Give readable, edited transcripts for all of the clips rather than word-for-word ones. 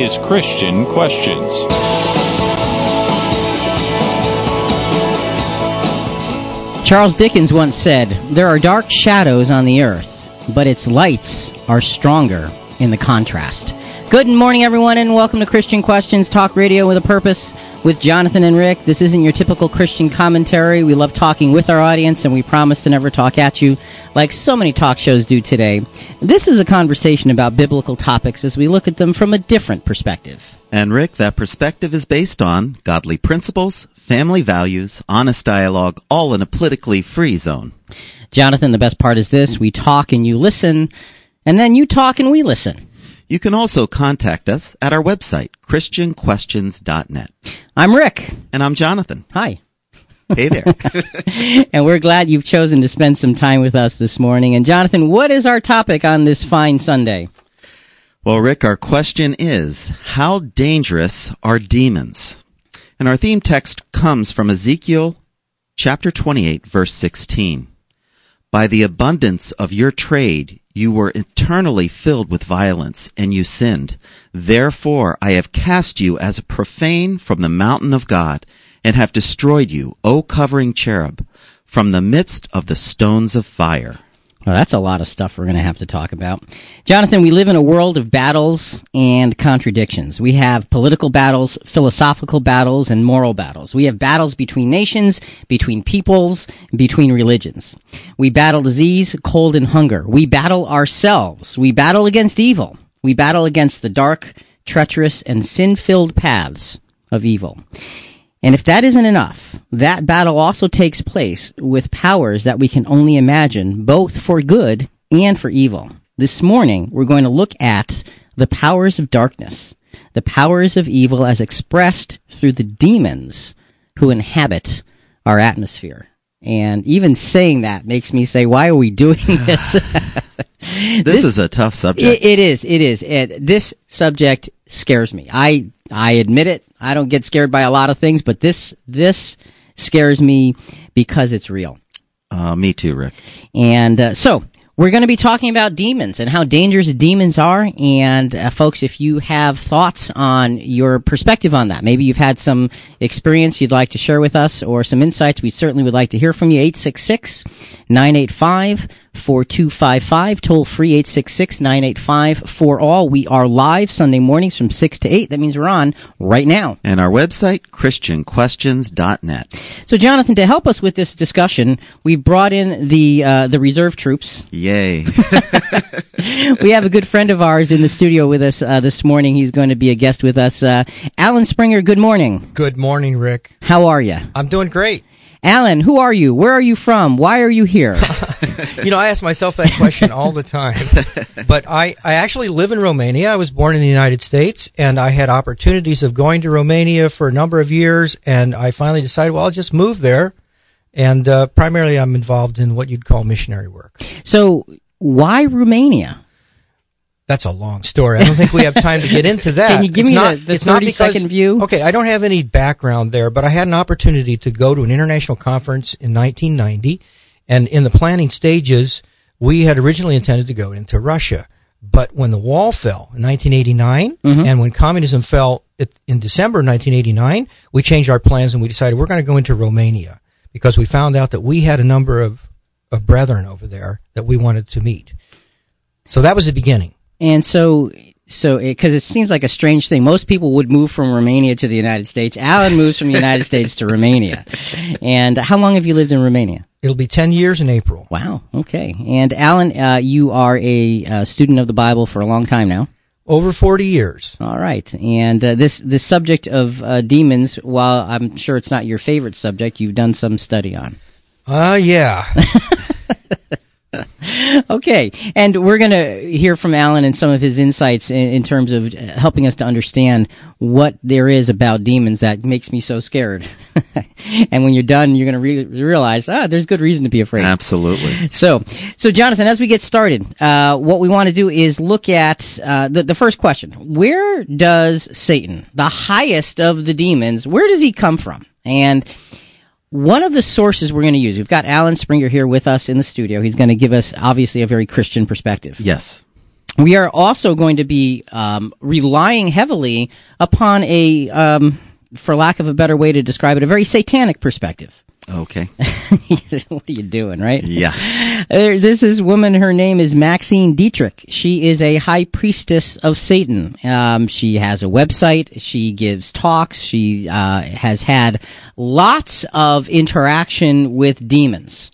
is Christian Questions. Charles Dickens once said, "There are dark shadows on the earth, but its lights are stronger in the contrast." Good morning, everyone, and welcome to Christian Questions, talk radio with a purpose, with Jonathan and Rick. This isn't your typical Christian commentary. We love talking with our audience, and we promise to never talk at you like so many talk shows do today. This is a conversation about biblical topics as we look at them from a different perspective. And Rick, that perspective is based on godly principles, family values, honest dialogue, all in a politically free zone. Jonathan, the best part is this: we talk and you listen, and then you talk and we listen. You can also contact us at our website, ChristianQuestions.net. I'm Rick. And I'm Jonathan. Hi. Hey there. And we're glad you've chosen to spend some time with us this morning. And Jonathan, what is our topic on this fine Sunday? Well, Rick, our question is, how dangerous are demons? And our theme text comes from Ezekiel chapter 28, verse 16. By the abundance of your trade, you were eternally filled with violence, and you sinned. Therefore, I have cast you as a profane from the mountain of God, and have destroyed you, O covering cherub, from the midst of the stones of fire. Well, that's a lot of stuff we're going to have to talk about. Jonathan, we live in a world of battles and contradictions. We have political battles, philosophical battles, and moral battles. We have battles between nations, between peoples, between religions. We battle disease, cold, and hunger. We battle ourselves. We battle against evil. We battle against the dark, treacherous, and sin-filled paths of evil. And if that isn't enough, that battle also takes place with powers that we can only imagine, both for good and for evil. This morning, we're going to look at the powers of darkness, the powers of evil as expressed through the demons who inhabit our atmosphere. And even saying that makes me say, why are we doing this? This is a tough subject. It is. This subject scares me. I admit it. I don't get scared by a lot of things, but this scares me because it's real. Me too, Rick. And so we're going to be talking about demons and how dangerous demons are. And folks, if you have thoughts on your perspective on that, maybe you've had some experience you'd like to share with us or some insights, we certainly would like to hear from you. 866-985-4255, toll free 866-985-4ALL. We are live Sunday mornings from 6 to 8. That means we're on right now. And our website, ChristianQuestions.net. So, Jonathan, to help us with this discussion, we brought in the reserve troops. Yay. We have a good friend of ours in the studio with us this morning. He's going to be a guest with us. Alan Springer, good morning. Good morning, Rick. How are you? I'm doing great. Alan, who are you? Where are you from? Why are you here? I ask myself that question all the time. But I actually live in Romania. I was born in the United States, and I had opportunities of going to Romania for a number of years, and I finally decided, well, I'll just move there. And primarily I'm involved in what you'd call missionary work. So why Romania? That's a long story. I don't think we have time to get into that. Can you give me the 30-second view? Okay, I don't have any background there, but I had an opportunity to go to an international conference in 1990, and in the planning stages, we had originally intended to go into Russia. But when the wall fell in 1989, and when communism fell in December 1989, we changed our plans and we decided we're going to go into Romania because we found out that we had a number of brethren over there that we wanted to meet. So that was the beginning. And so because it seems like a strange thing. Most people would move from Romania to the United States. Alan moves from the United States to Romania. And how long have you lived in Romania? It'll be 10 years in April. Wow, okay. And Alan, you are a student of the Bible for a long time now. Over 40 years. All right. And this subject of demons, while I'm sure it's not your favorite subject, you've done some study on. Yeah. Okay, and we're going to hear from Alan and some of his insights in terms of helping us to understand what there is about demons that makes me so scared. And when you're done, you're going to realize, there's good reason to be afraid. Absolutely. So Jonathan, as we get started, what we want to do is look at the first question. Where does Satan, the highest of the demons, where does he come from? And one of the sources we're going to use, we've got Alan Springer here with us in the studio. He's going to give us, obviously, a very Christian perspective. Yes. we are also going to be relying heavily upon for lack of a better way to describe it, a very satanic perspective. Okay. What are you doing, right? Yeah. This is woman, her name is Maxine Dietrich. She is a high priestess of Satan. She has a website. She gives talks. She has had lots of interaction with demons.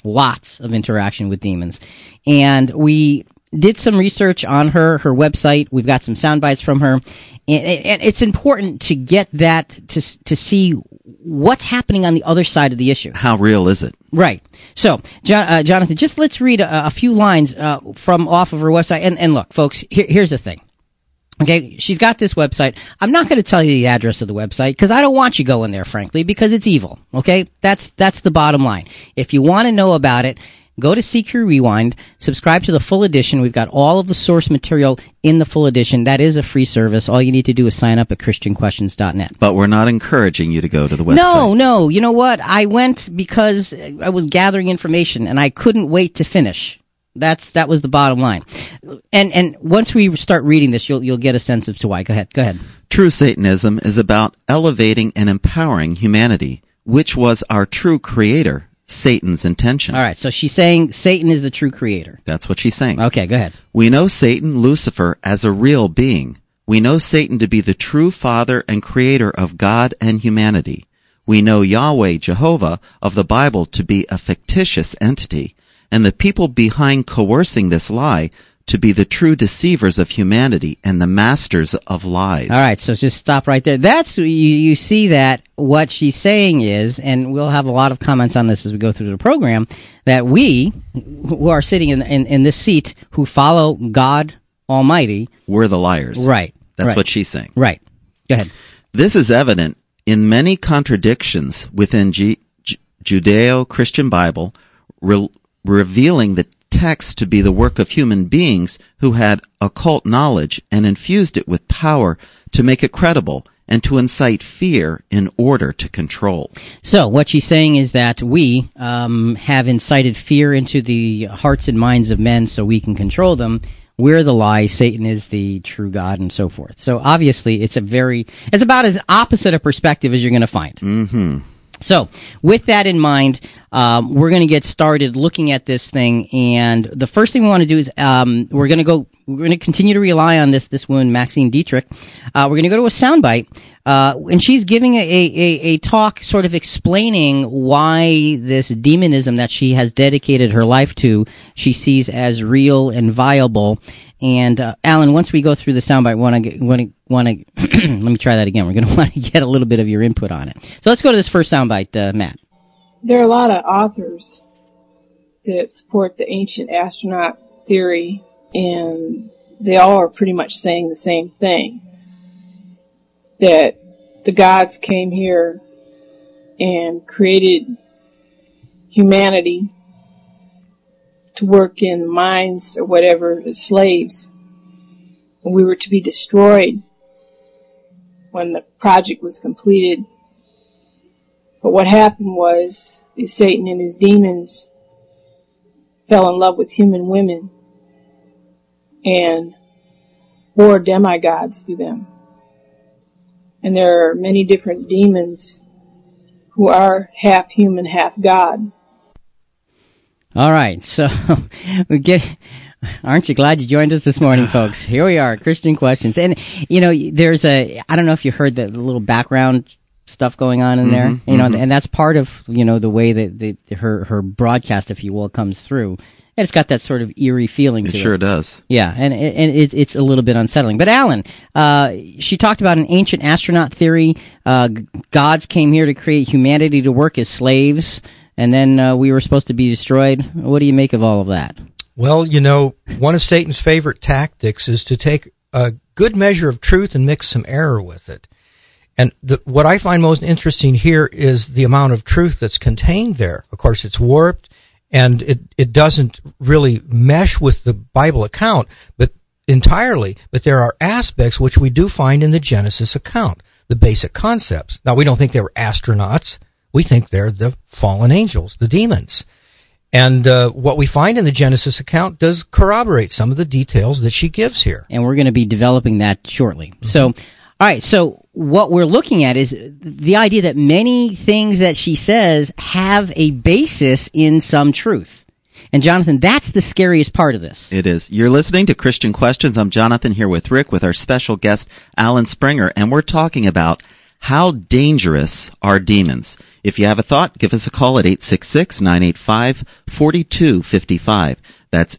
And we did some research on her website. We've got some sound bites from her. And it's important to get that to see what's happening on the other side of the issue. How real is it? Right. So, Jonathan, just let's read a few lines from off of her website. And look, folks, here's the thing. Okay, she's got this website. I'm not going to tell you the address of the website because I don't want you going there, frankly, because it's evil. Okay, that's the bottom line. If you want to know about it, go to CQ Rewind, subscribe to the full edition. We've got all of the source material in the full edition. That is a free service. All you need to do is sign up at ChristianQuestions.net. But we're not encouraging you to go to the website. No. You know what? I went because I was gathering information, and I couldn't wait to finish. That was the bottom line. And once we start reading this, you'll get a sense as to why. Go ahead. True Satanism is about elevating and empowering humanity, which was our true creator, Satan's intention. All right, so she's saying Satan is the true creator. That's what she's saying. Okay, go ahead. We know Satan, Lucifer, as a real being. We know Satan to be the true father and creator of God and humanity. We know Yahweh, Jehovah, of the Bible to be a fictitious entity, and the people behind coercing this lie to be the true deceivers of humanity and the masters of lies. All right, so just stop right there. That's you see that what she's saying is, and we'll have a lot of comments on this as we go through the program, that we who are sitting in this seat who follow God Almighty, we're the liars. Right. That's what she's saying. Right. Go ahead. This is evident in many contradictions within Judeo-Christian Bible, revealing the text to be the work of human beings who had occult knowledge and infused it with power to make it credible and to incite fear in order to control. So what she's saying is that we have incited fear into the hearts and minds of men so we can control them. We're the lie, Satan is the true God, and so forth. So obviously it's about as opposite a perspective as you're going to find. Mm-hmm. So, with that in mind, we're going to get started looking at this thing, and the first thing we want to do is we're going to continue to rely on this woman, Maxine Dietrich. We're going to go to a soundbite, and she's giving a talk sort of explaining why this demonism that she has dedicated her life to, she sees as real and viable. And Alan, once we go through the soundbite, want to let me try that again. We're going to want to get a little bit of your input on it. So let's go to this first soundbite, Matt. There are a lot of authors that support the ancient astronaut theory, and they all are pretty much saying the same thing, that the gods came here and created humanity to work in mines or whatever as slaves, and we were to be destroyed when the project was completed. But what happened was Satan and his demons fell in love with human women and bore demigods through them. And there are many different demons who are half human, half God. All right, so aren't you glad you joined us this morning, folks? Here we are, Christian Questions. And, there's I don't know if you heard the little background stuff going on in there, and that's part of, the way that her broadcast, if you will, comes through. And it's got that sort of eerie feeling to it. It sure does. Yeah, and it's a little bit unsettling. But Alan, she talked about an ancient astronaut theory. Gods came here to create humanity to work as slaves, and then we were supposed to be destroyed. What do you make of all of that? Well, one of Satan's favorite tactics is to take a good measure of truth and mix some error with it. And what I find most interesting here is the amount of truth that's contained there. Of course, it's warped, and it doesn't really mesh with the Bible account, but entirely. But there are aspects which we do find in the Genesis account, the basic concepts. Now, we don't think they were astronauts. We think they're the fallen angels, the demons. And what we find in the Genesis account does corroborate some of the details that she gives here. And we're going to be developing that shortly. Mm-hmm. So, all right, so what we're looking at is the idea that many things that she says have a basis in some truth. And Jonathan, that's the scariest part of this. It is. You're listening to Christian Questions. I'm Jonathan here with Rick with our special guest, Alan Springer, and we're talking about how dangerous are demons? If you have a thought, give us a call at 866-985-4255. That's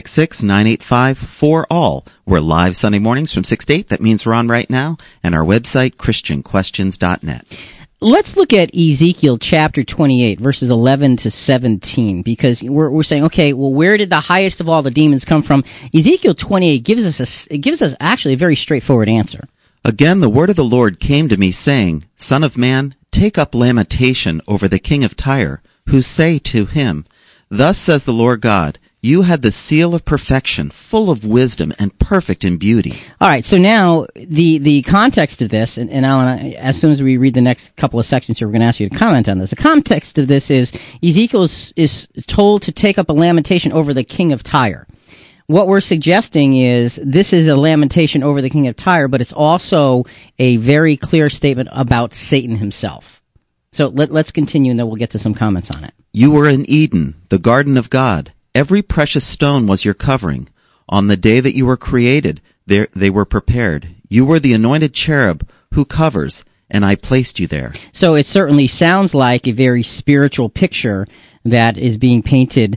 866-985-4ALL. We're live Sunday mornings from 6 to 8. That means we're on right now. And our website, ChristianQuestions.net. Let's look at Ezekiel chapter 28, verses 11 to 17, because we're saying, okay, well, where did the highest of all the demons come from? Ezekiel 28 gives us actually a very straightforward answer. Again, the word of the Lord came to me, saying, Son of man, take up lamentation over the king of Tyre, who say to him, Thus says the Lord God, you had the seal of perfection, full of wisdom and perfect in beauty. All right, so now the context of this, and Alan, as soon as we read the next couple of sections here, we're going to ask you to comment on this. The context of this is Ezekiel is told to take up a lamentation over the king of Tyre. What we're suggesting is this is a lamentation over the king of Tyre, but it's also a very clear statement about Satan himself. So let's continue, and then we'll get to some comments on it. You were in Eden, the garden of God. Every precious stone was your covering. On the day that you were created, they were prepared. You were the anointed cherub who covers, and I placed you there. So it certainly sounds like a very spiritual picture that is being painted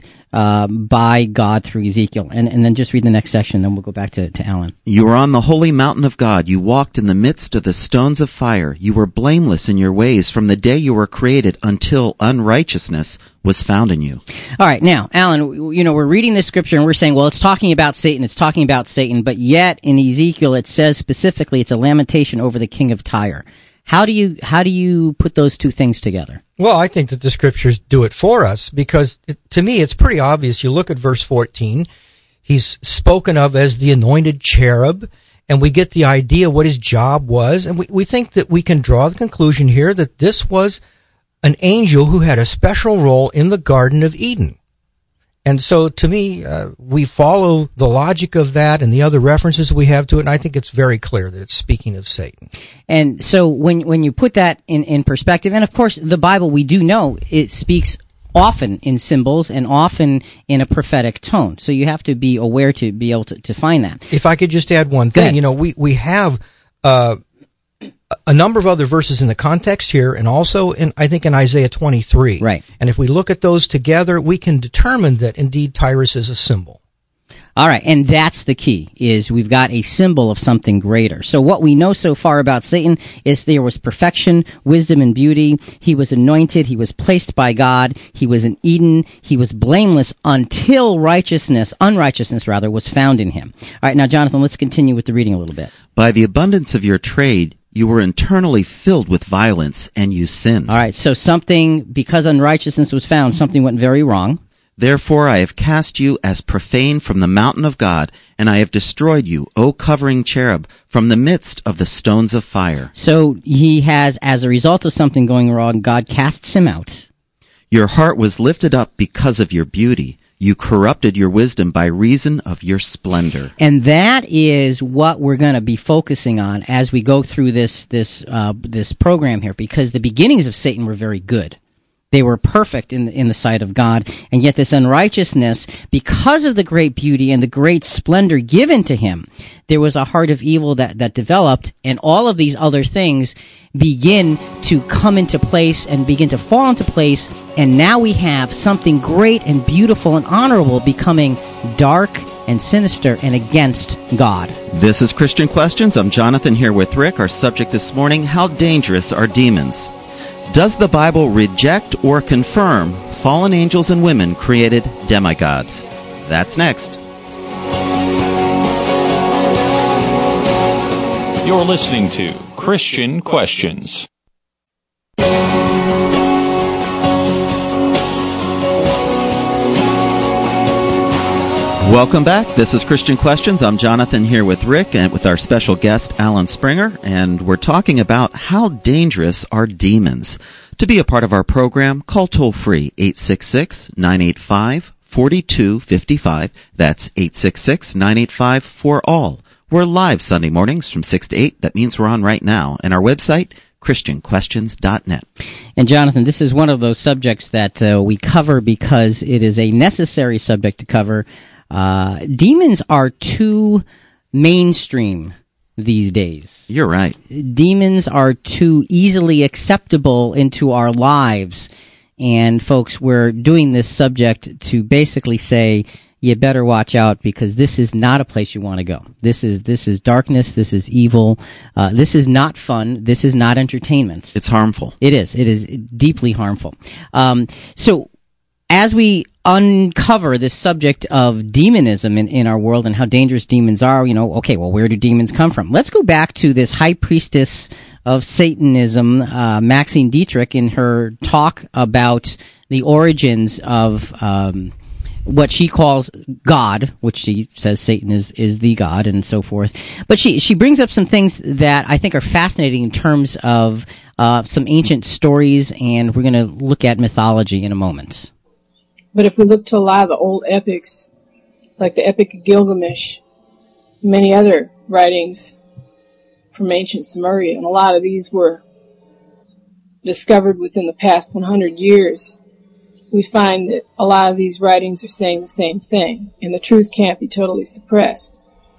by God through Ezekiel. And then just read the next section, then we'll go back to Alan. You were on the holy mountain of God. You walked in the midst of the stones of fire. You were blameless in your ways from the day you were created until unrighteousness was found in you. All right, now, Alan, we're reading this scripture and we're saying, well, it's talking about Satan, but yet in Ezekiel it says specifically it's a lamentation over the king of Tyre. How do you put those two things together? Well, I think that the scriptures do it for us because, to me, it's pretty obvious. You look at verse 14, he's spoken of as the anointed cherub, and we get the idea what his job was, and we think that we can draw the conclusion here that this was an angel who had a special role in the Garden of Eden. And so, to me, we follow the logic of that and the other references we have to it, and I think it's very clear that it's speaking of Satan. And so when you put that in perspective, and of course the Bible, we do know it speaks often in symbols and often in a prophetic tone. So you have to be aware to be able to find that. If I could just add one thing, we have a number of other verses in the context here, and also I think in Isaiah 23. Right. And if we look at those together, we can determine that indeed Tyrus is a symbol. All right, and that's the key, is we've got a symbol of something greater. So what we know so far about Satan is there was perfection, wisdom, and beauty. He was anointed. He was placed by God. He was in Eden. He was blameless until unrighteousness was found in him. All right, now, Jonathan, let's continue with the reading a little bit. By the abundance of your trade, you were internally filled with violence, and you sinned. All right, so because unrighteousness was found, something went very wrong. Therefore I have cast you as profane from the mountain of God, and I have destroyed you, O covering cherub, from the midst of the stones of fire. So he has, as a result of something going wrong, God casts him out. Your heart was lifted up because of your beauty. You corrupted your wisdom by reason of your splendor. And that is what we're going to be focusing on as we go through this program here, because the beginnings of Satan were very good. They were perfect in the sight of God, and yet this unrighteousness, because of the great beauty and the great splendor given to him, there was a heart of evil that developed, and all of these other things begin to come into place and begin to fall into place, and now we have something great and beautiful and honorable becoming dark and sinister and against God. This is Christian Questions. I'm Jonathan here with Rick. Our subject this morning, how dangerous are demons? Does the Bible reject or confirm fallen angels and women created demigods? That's next. You're listening to Christian Questions. Welcome back. This is Christian Questions. I'm Jonathan here with Rick and with our special guest, Alan Springer, and we're talking about how dangerous are demons. To be a part of our program, call toll-free 866-985-4255. That's 866-985-4ALL. We're live Sunday mornings from 6 to 8. That means we're on right now. And our website, ChristianQuestions.net. And Jonathan, this is one of those subjects that we cover because it is a necessary subject to cover. Demons are too mainstream these days. You're right. Demons are too easily acceptable into our lives. And folks, we're doing this subject to basically say, you better watch out because this is not a place you want to go. This is darkness. This is evil. This is not fun. This is not entertainment. It's harmful. It is. It is deeply harmful. So as we uncover this subject of demonism in our world and how dangerous demons are, okay, well, where do demons come from? Let's go back to this high priestess of Satanism, Maxine Dietrich, in her talk about the origins of what she calls God, which she says Satan is the God and so forth. But she brings up some things that I think are fascinating in terms of some ancient stories, and we're going to look at mythology in a moment. But if we look to a lot of the old epics, like the Epic of Gilgamesh, many other writings from ancient Sumeria, and a lot of these were discovered within the past 100 years, we find that a lot of these writings are saying the same thing, and the truth can't be totally suppressed.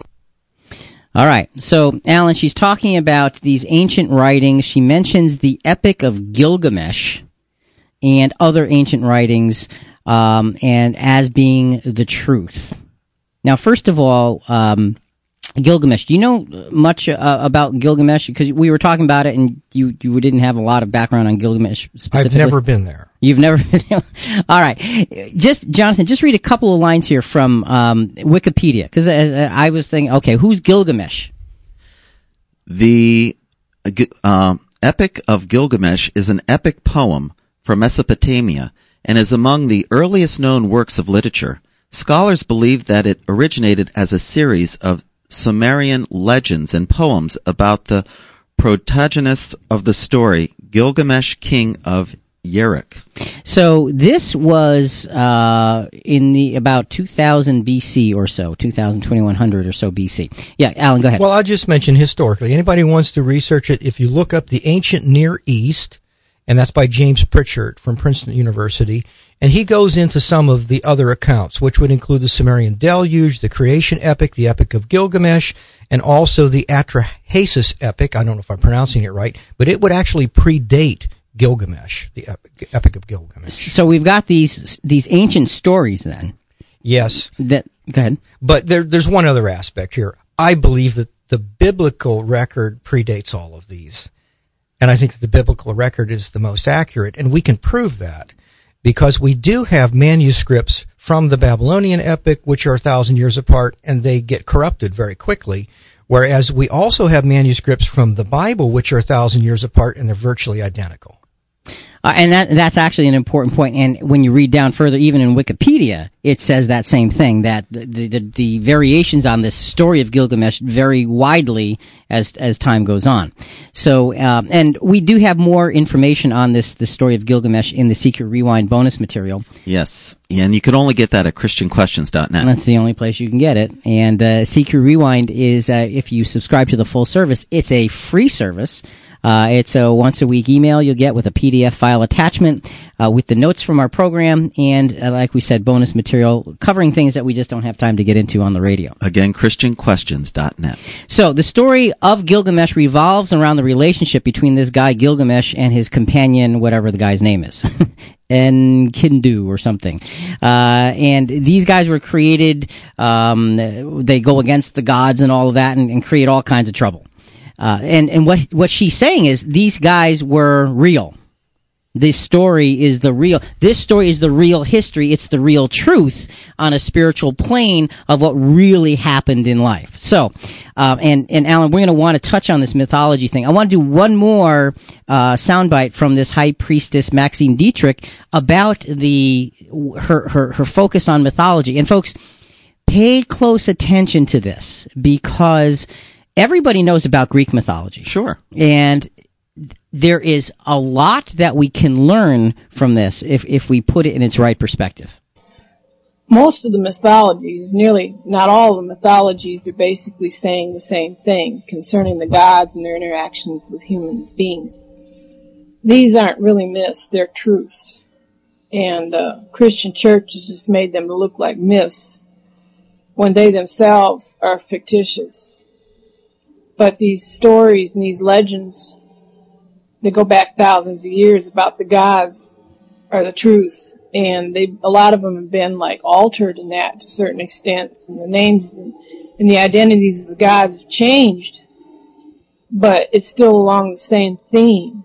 All right. So, Alan, she's talking about these ancient writings. She mentions the Epic of Gilgamesh and other ancient writings, and as being the truth. Now, first of all, Gilgamesh. Do you know much about Gilgamesh? Because we were talking about it, and you didn't have a lot of background on Gilgamesh specifically. I've never been there. You've never been there? All right. Jonathan, just read a couple of lines here from Wikipedia, because I was thinking, okay, who's Gilgamesh? The Epic of Gilgamesh is an epic poem from Mesopotamia and is among the earliest known works of literature. Scholars believe that it originated as a series of Sumerian legends and poems about the protagonist of the story, Gilgamesh, king of Yeruk. So this was in the about 2000 BC or so, 2100 or so BC. Yeah, Alan, go ahead. Well, I'll just mention historically. Anybody who wants to research it, if you look up the ancient Near East, and that's by James Pritchard from Princeton University, and he goes into some of the other accounts, which would include the Sumerian Deluge, the Creation Epic, the Epic of Gilgamesh, and also the Atrahasis Epic. I don't know if I'm pronouncing it right, but it would actually predate Gilgamesh, the Epic of Gilgamesh. So we've got these ancient stories then. Yes. Go ahead. But there's one other aspect here. I believe that the biblical record predates all of these. And I think that the biblical record is the most accurate, and we can prove that because we do have manuscripts from the Babylonian epic, which are 1,000 years apart, and they get corrupted very quickly, whereas we also have manuscripts from the Bible, which are 1,000 years apart, and they're virtually identical. And that's actually an important point. And when you read down further, even in Wikipedia, it says that same thing, that the variations on this story of Gilgamesh vary widely as time goes on. So, and we do have more information on the story of Gilgamesh in the Secret Rewind bonus material. Yes, and you can only get that at ChristianQuestions.net. That's the only place you can get it. And Secret Rewind is, if you subscribe to the full service, it's a free service. It's a once-a-week email you'll get with a PDF file attachment with the notes from our program and, like we said, bonus material covering things that we just don't have time to get into on the radio. Again, ChristianQuestions.net. So the story of Gilgamesh revolves around the relationship between this guy Gilgamesh and his companion, whatever the guy's name is. Enkidu or something. And these guys were created, they go against the gods and all of that and create all kinds of trouble. And what she's saying is these guys were real. This story is the real history. It's the real truth on a spiritual plane of what really happened in life. So, and Alan, we're going to want to touch on this mythology thing. I want to do one more soundbite from this high priestess Maxine Dietrich about her focus on mythology. And folks, pay close attention to this, because everybody knows about Greek mythology. Sure. And there is a lot that we can learn from this if we put it in its right perspective. Most of the mythologies, nearly not all of the mythologies, are basically saying the same thing concerning the gods and their interactions with human beings. These aren't really myths, they're truths. And Christian Church has just made them look like myths when they themselves are fictitious. But these stories and these legends, they go back thousands of years about the gods, are the truth. And a lot of them have been like altered in that to certain extents, and the names and the identities of the gods have changed, but it's still along the same theme.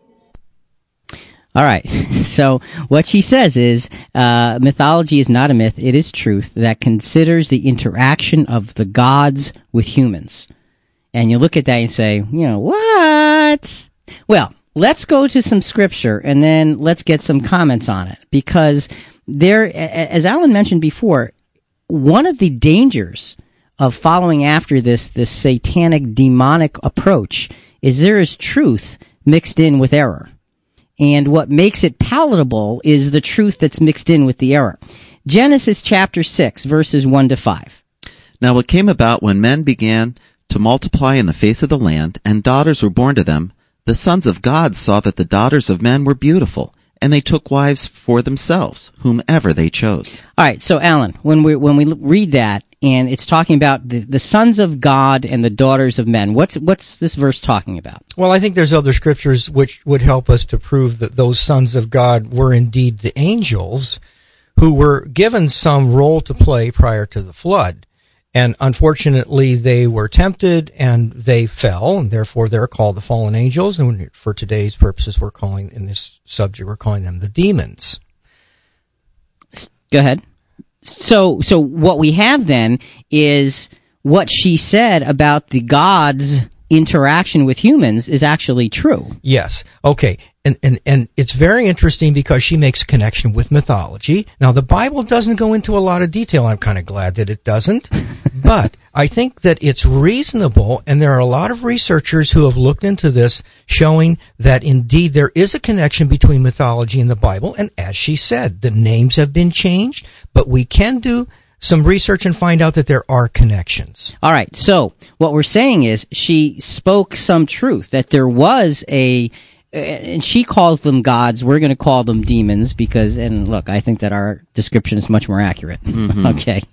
All right. So what she says is mythology is not a myth; it is truth that considers the interaction of the gods with humans. And you look at that and say, what? Well, let's go to some scripture, and then let's get some comments on it. Because there, as Alan mentioned before, one of the dangers of following after this satanic, demonic approach is there is truth mixed in with error. And what makes it palatable is the truth that's mixed in with the error. Genesis chapter 6, verses 1 to 5. Now it came about when men began to multiply in the face of the land, and daughters were born to them, the sons of God saw that the daughters of men were beautiful, and they took wives for themselves, whomever they chose. All right, so Alan, when we read that, and it's talking about the sons of God and the daughters of men, what's this verse talking about? Well, I think there's other scriptures which would help us to prove that those sons of God were indeed the angels who were given some role to play prior to the flood. And unfortunately, they were tempted and they fell, and therefore they're called the fallen angels. And for today's purposes, we're calling them the demons. Go ahead. So what we have then is what she said about the gods' interaction with humans is actually true. Yes. Okay. And it's very interesting because she makes a connection with mythology. Now, the Bible doesn't go into a lot of detail. I'm kind of glad that it doesn't. But I think that it's reasonable, and there are a lot of researchers who have looked into this, showing that indeed there is a connection between mythology and the Bible. And as she said, the names have been changed, but we can do some research and find out that there are connections. All right. So what we're saying is she spoke some truth, that there was and she calls them gods. We're going to call them demons because, and look, I think that our description is much more accurate. Mm-hmm. Okay.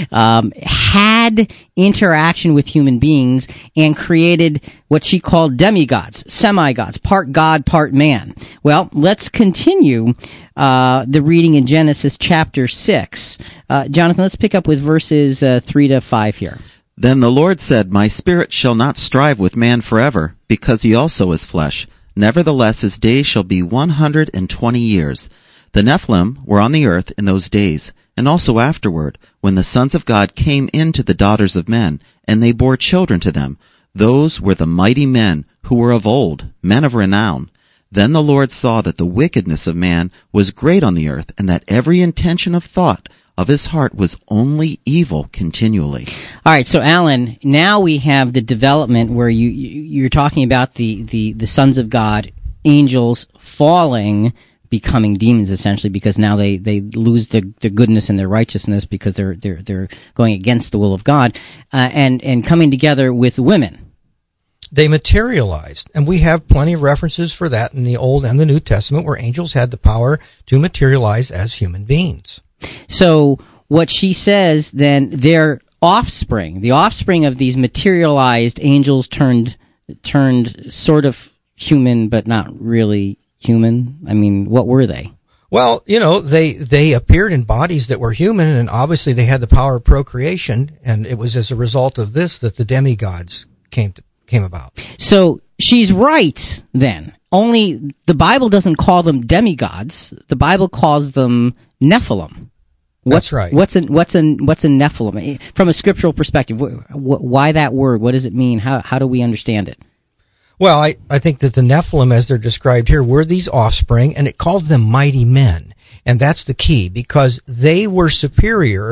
Had interaction with human beings and created what she called demigods, semi-gods, part God, part man. Well, let's continue the reading in Genesis chapter 6. Jonathan, let's pick up with verses 3 to 5 here. Then the Lord said, My spirit shall not strive with man forever, because he also is flesh. Nevertheless, his days shall be 120 years. The Nephilim were on the earth in those days, and also afterward, when the sons of God came in to the daughters of men, and they bore children to them. Those were the mighty men who were of old, men of renown. Then the Lord saw that the wickedness of man was great on the earth, and that every intention of thought of his heart was only evil continually. All right, so Alan, now we have the development where you're talking about the sons of God, angels falling, becoming demons essentially, because now they lose their goodness and their righteousness because they're going against the will of God, and coming together with women. They materialized, and we have plenty of references for that in the Old and the New Testament where angels had the power to materialize as human beings. So what she says then, their offspring, the offspring of these materialized angels turned sort of human but not really human. I mean, what were they? Well, they appeared in bodies that were human, and obviously they had the power of procreation, and it was as a result of this that the demigods came about. So she's right then. Only the Bible doesn't call them demigods. The Bible calls them Nephilim. That's right. What's a Nephilim from a scriptural perspective? Why that word? What does it mean? How do we understand it? Well, I think that the Nephilim, as they're described here, were these offspring, and it calls them mighty men, and that's the key because they were superior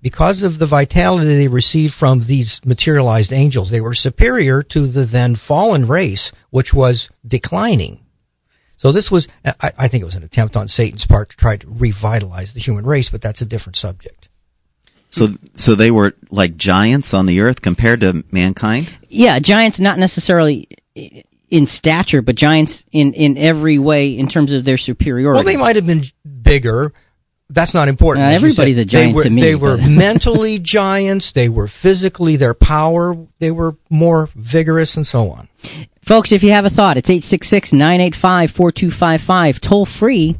because of the vitality they received from these materialized angels, they were superior to the then fallen race, which was declining. So this was, I think it was an attempt on Satan's part to try to revitalize the human race, but that's a different subject. So they were like giants on the earth compared to mankind? Yeah, giants not necessarily in stature, but giants in every way in terms of their superiority. Well, they might have been bigger. That's not important. Everybody's a giant to me. They were mentally giants. They were physically, their power, they were more vigorous and so on. Folks, if you have a thought, it's 866-985-4255. Toll free,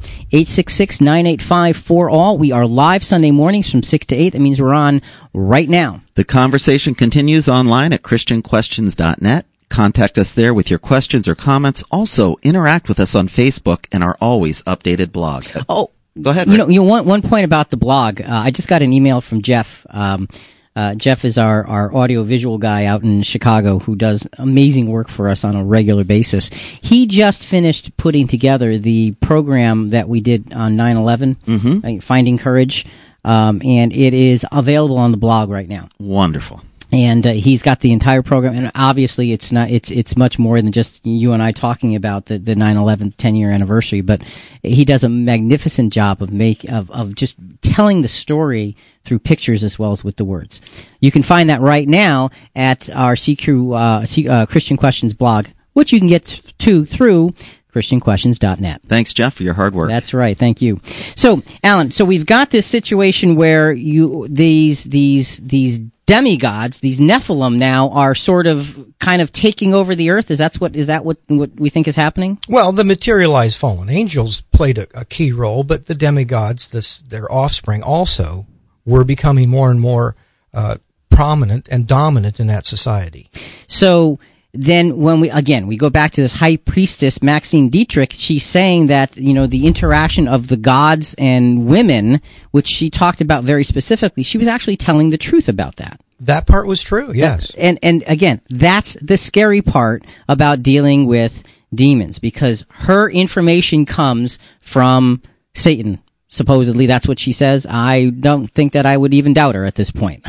866-985-4ALL. We are live Sunday mornings from 6 to 8. That means we're on right now. The conversation continues online at ChristianQuestions.net. Contact us there with your questions or comments. Also, interact with us on Facebook and our always updated blog. Oh, go ahead. You know, one point about the blog. I just got an email from Jeff. Jeff is our audio-visual guy out in Chicago who does amazing work for us on a regular basis. He just finished putting together the program that we did on 9/11, Finding Courage, and it is available on the blog right now. Wonderful. And he's got the entire program, and obviously it's much more than just you and I talking about the 9/11 10-year anniversary. But he does a magnificent job of just telling the story through pictures as well as with the words. You can find that right now at our CQ Christian Questions blog, which you can get to through ChristianQuestions.net. Thanks, Jeff, for your hard work. That's right. Thank you. So, Alan, we've got this situation where these demigods, these Nephilim now are sort of kind of taking over the earth. Is that what we think is happening? Well, the materialized fallen angels played a key role, but the demigods, their offspring also, were becoming more and more prominent and dominant in that society. So then when we go back to this high priestess, Maxine Dietrich, she's saying that, the interaction of the gods and women, which she talked about very specifically, she was actually telling the truth about that. That part was true, yes. And again, that's the scary part about dealing with demons, because her information comes from Satan. Supposedly, that's what she says. I don't think that I would even doubt her at this point.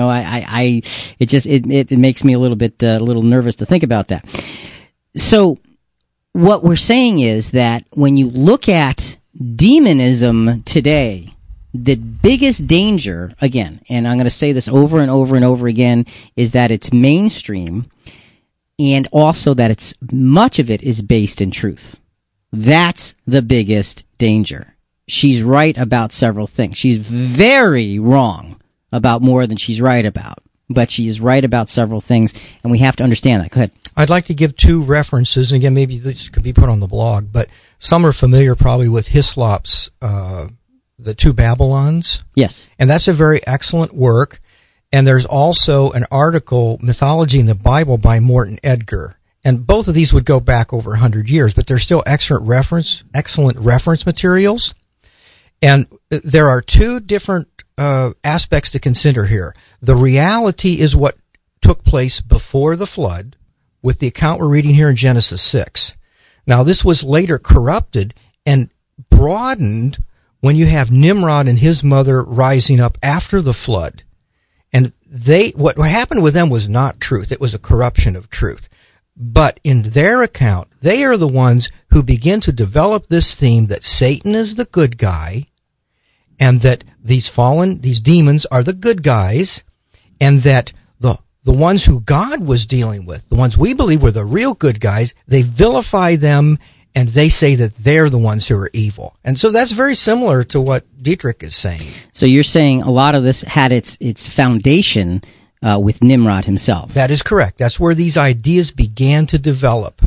It makes me a little nervous to think about that. So, what we're saying is that when you look at demonism today, the biggest danger, again, and I'm going to say this over and over and over again, is that it's mainstream, and also that much of it is based in truth. That's the biggest danger. She's right about several things. She's very wrong about more than she's right about. But she is right about several things, and we have to understand that. Go ahead. I'd like to give two references, and again, maybe this could be put on the blog, but some are familiar probably with Hislop's The Two Babylons. Yes. And that's a very excellent work. And there's also an article, Mythology in the Bible, by Morton Edgar. And both of these would go back over 100 years, but they're still excellent reference materials. And there are two different aspects to consider here. The reality is what took place before the flood, with the account we're reading here in Genesis 6. Now, this was later corrupted and broadened when you have Nimrod and his mother rising up after the flood. And what happened with them was not truth. It was a corruption of truth. But in their account, they are the ones who begin to develop this theme that Satan is the good guy, and that these demons are the good guys, and that the ones who God was dealing with, the ones we believe were the real good guys, they vilify them, and they say that they're the ones who are evil. And so that's very similar to what Dietrich is saying. So you're saying a lot of this had its foundation with Nimrod himself. That is correct. That's where these ideas began to develop.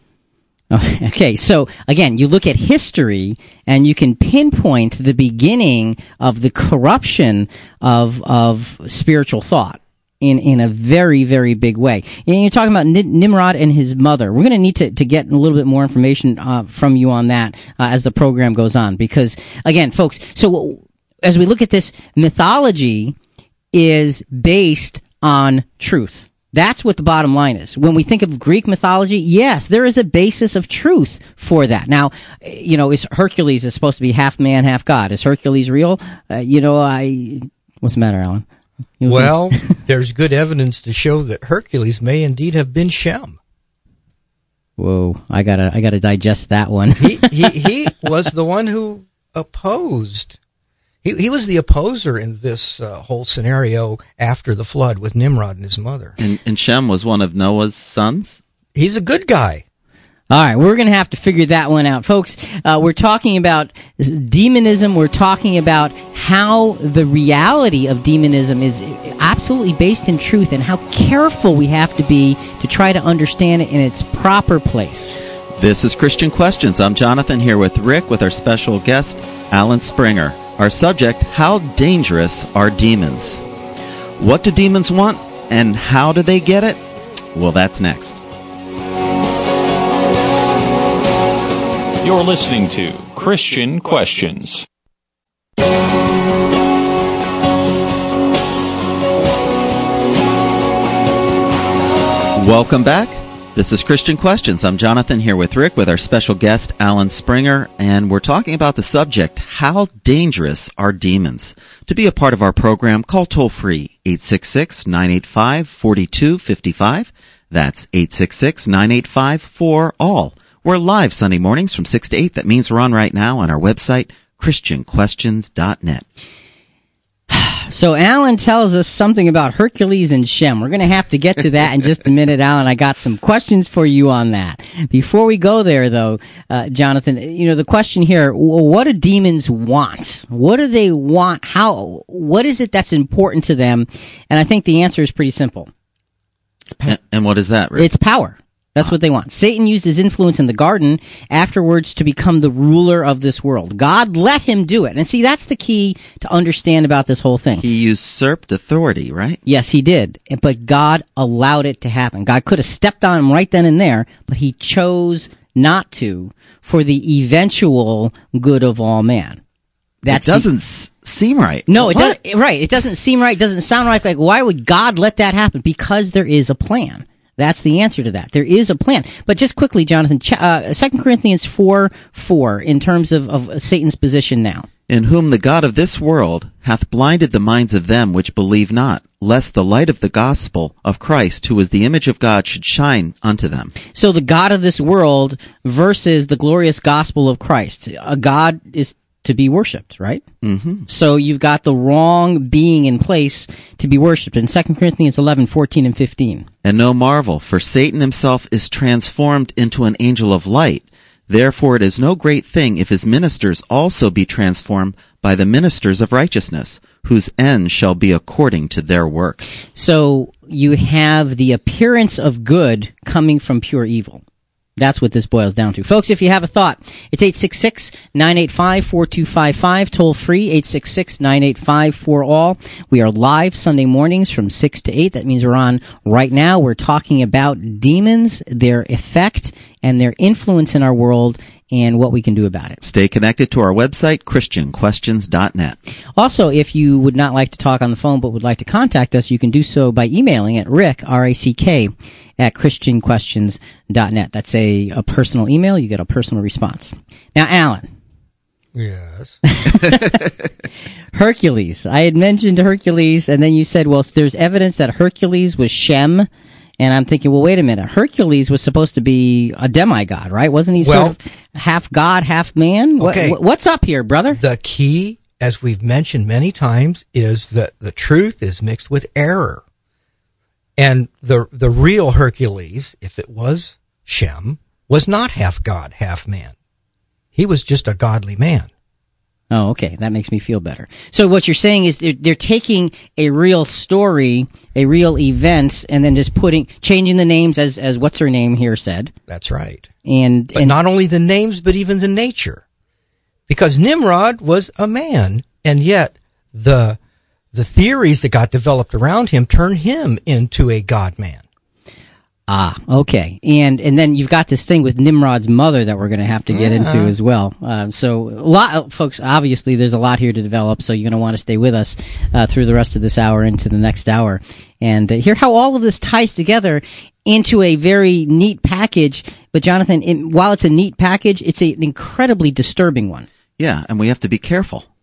Okay, so again, you look at history and you can pinpoint the beginning of the corruption of spiritual thought in a very, very big way. And you're talking about Nimrod and his mother. We're going to need to get a little bit more information from you on that as the program goes on, because again, folks, so as we look at this, mythology is based on truth. That's what the bottom line is. When we think of Greek mythology, yes, there is a basis of truth for that. Now, Hercules is supposed to be half man, half God. Is Hercules real? What's the matter, Alan? Well, there's good evidence to show that Hercules may indeed have been Shem. Whoa, I gotta digest that one. He was the one who opposed. He was the opposer in this whole scenario after the flood with Nimrod and his mother. And Shem was one of Noah's sons? He's a good guy. All right, we're going to have to figure that one out. Folks, we're talking about demonism. We're talking about how the reality of demonism is absolutely based in truth and how careful we have to be to try to understand it in its proper place. This is Christian Questions. I'm Jonathan here with Rick with our special guest, Alan Springer. Our subject, how dangerous are demons? What do demons want and how do they get it? Well, that's next. You're listening to Christian Questions. Welcome back. This is Christian Questions. I'm Jonathan here with Rick with our special guest, Alan Springer, and we're talking about the subject, how dangerous are demons? To be a part of our program, call toll-free 866-985-4255. That's 866-985-4ALL. We're live Sunday mornings from 6 to 8. That means we're on right now on our website, ChristianQuestions.net. So Alan tells us something about Hercules and Shem. We're going to have to get to that in just a minute, Alan. I got some questions for you on that. Before we go there, though, Jonathan, the question here, what do demons want? What do they want? What is it that's important to them? And I think the answer is pretty simple. And what is that, Rick? It's power. That's what they want. Satan used his influence in the garden afterwards to become the ruler of this world. God let him do it. And see, that's the key to understand about this whole thing. He usurped authority, right? Yes, he did. But God allowed it to happen. God could have stepped on him right then and there, but he chose not to for the eventual good of all man. It doesn't seem right. No, it doesn't. Right. It doesn't seem right. It doesn't sound right. Like, why would God let that happen? Because there is a plan. That's the answer to that. There is a plan. But just quickly, Jonathan, 2 Corinthians 4:4 in terms of Satan's position now. In whom the God of this world hath blinded the minds of them which believe not, lest the light of the gospel of Christ, who is the image of God, should shine unto them. So the God of this world versus the glorious gospel of Christ. A God is to be worshipped, right? Mm-hmm. So you've got the wrong being in place to be worshipped in 2 Corinthians 11:14 and 15. And no marvel, for Satan himself is transformed into an angel of light. Therefore it is no great thing if his ministers also be transformed by the ministers of righteousness, whose end shall be according to their works. So you have the appearance of good coming from pure evil. That's what this boils down to. Folks, if you have a thought, it's 866-985-4255, toll free, 866-985-4ALL. We are live Sunday mornings from 6 to 8. That means we're on right now. We're talking about demons, their effect, and their influence in our world, and what we can do about it. Stay connected to our website, ChristianQuestions.net. Also, if you would not like to talk on the phone but would like to contact us, you can do so by emailing at Rick, R-A-C-K, at ChristianQuestions.net. That's a personal email. You get a personal response. Now, Alan. Yes. Hercules. I had mentioned Hercules, and then you said, well, there's evidence that Hercules was Shem. And I'm thinking, well, wait a minute. Hercules was supposed to be a demigod, right? Wasn't he sort of half god, half man? Okay. What's up here, brother? The key, as we've mentioned many times, is that the truth is mixed with error. And the real Hercules, if it was Shem, was not half god, half man. He was just a godly man. Oh, okay. That makes me feel better. So what you're saying is they're taking a real story, a real event, and then just changing the names as what's her name here said. That's right. But not only the names, but even the nature. Because Nimrod was a man, and yet the theories that got developed around him turned him into a god-man. Ah, okay. And then you've got this thing with Nimrod's mother that we're going to have to get into as well. So a lot, folks, obviously there's a lot here to develop, so you're going to want to stay with us through the rest of this hour into the next hour and hear how all of this ties together into a very neat package. But Jonathan, while it's a neat package, it's an incredibly disturbing one. Yeah, and we have to be careful.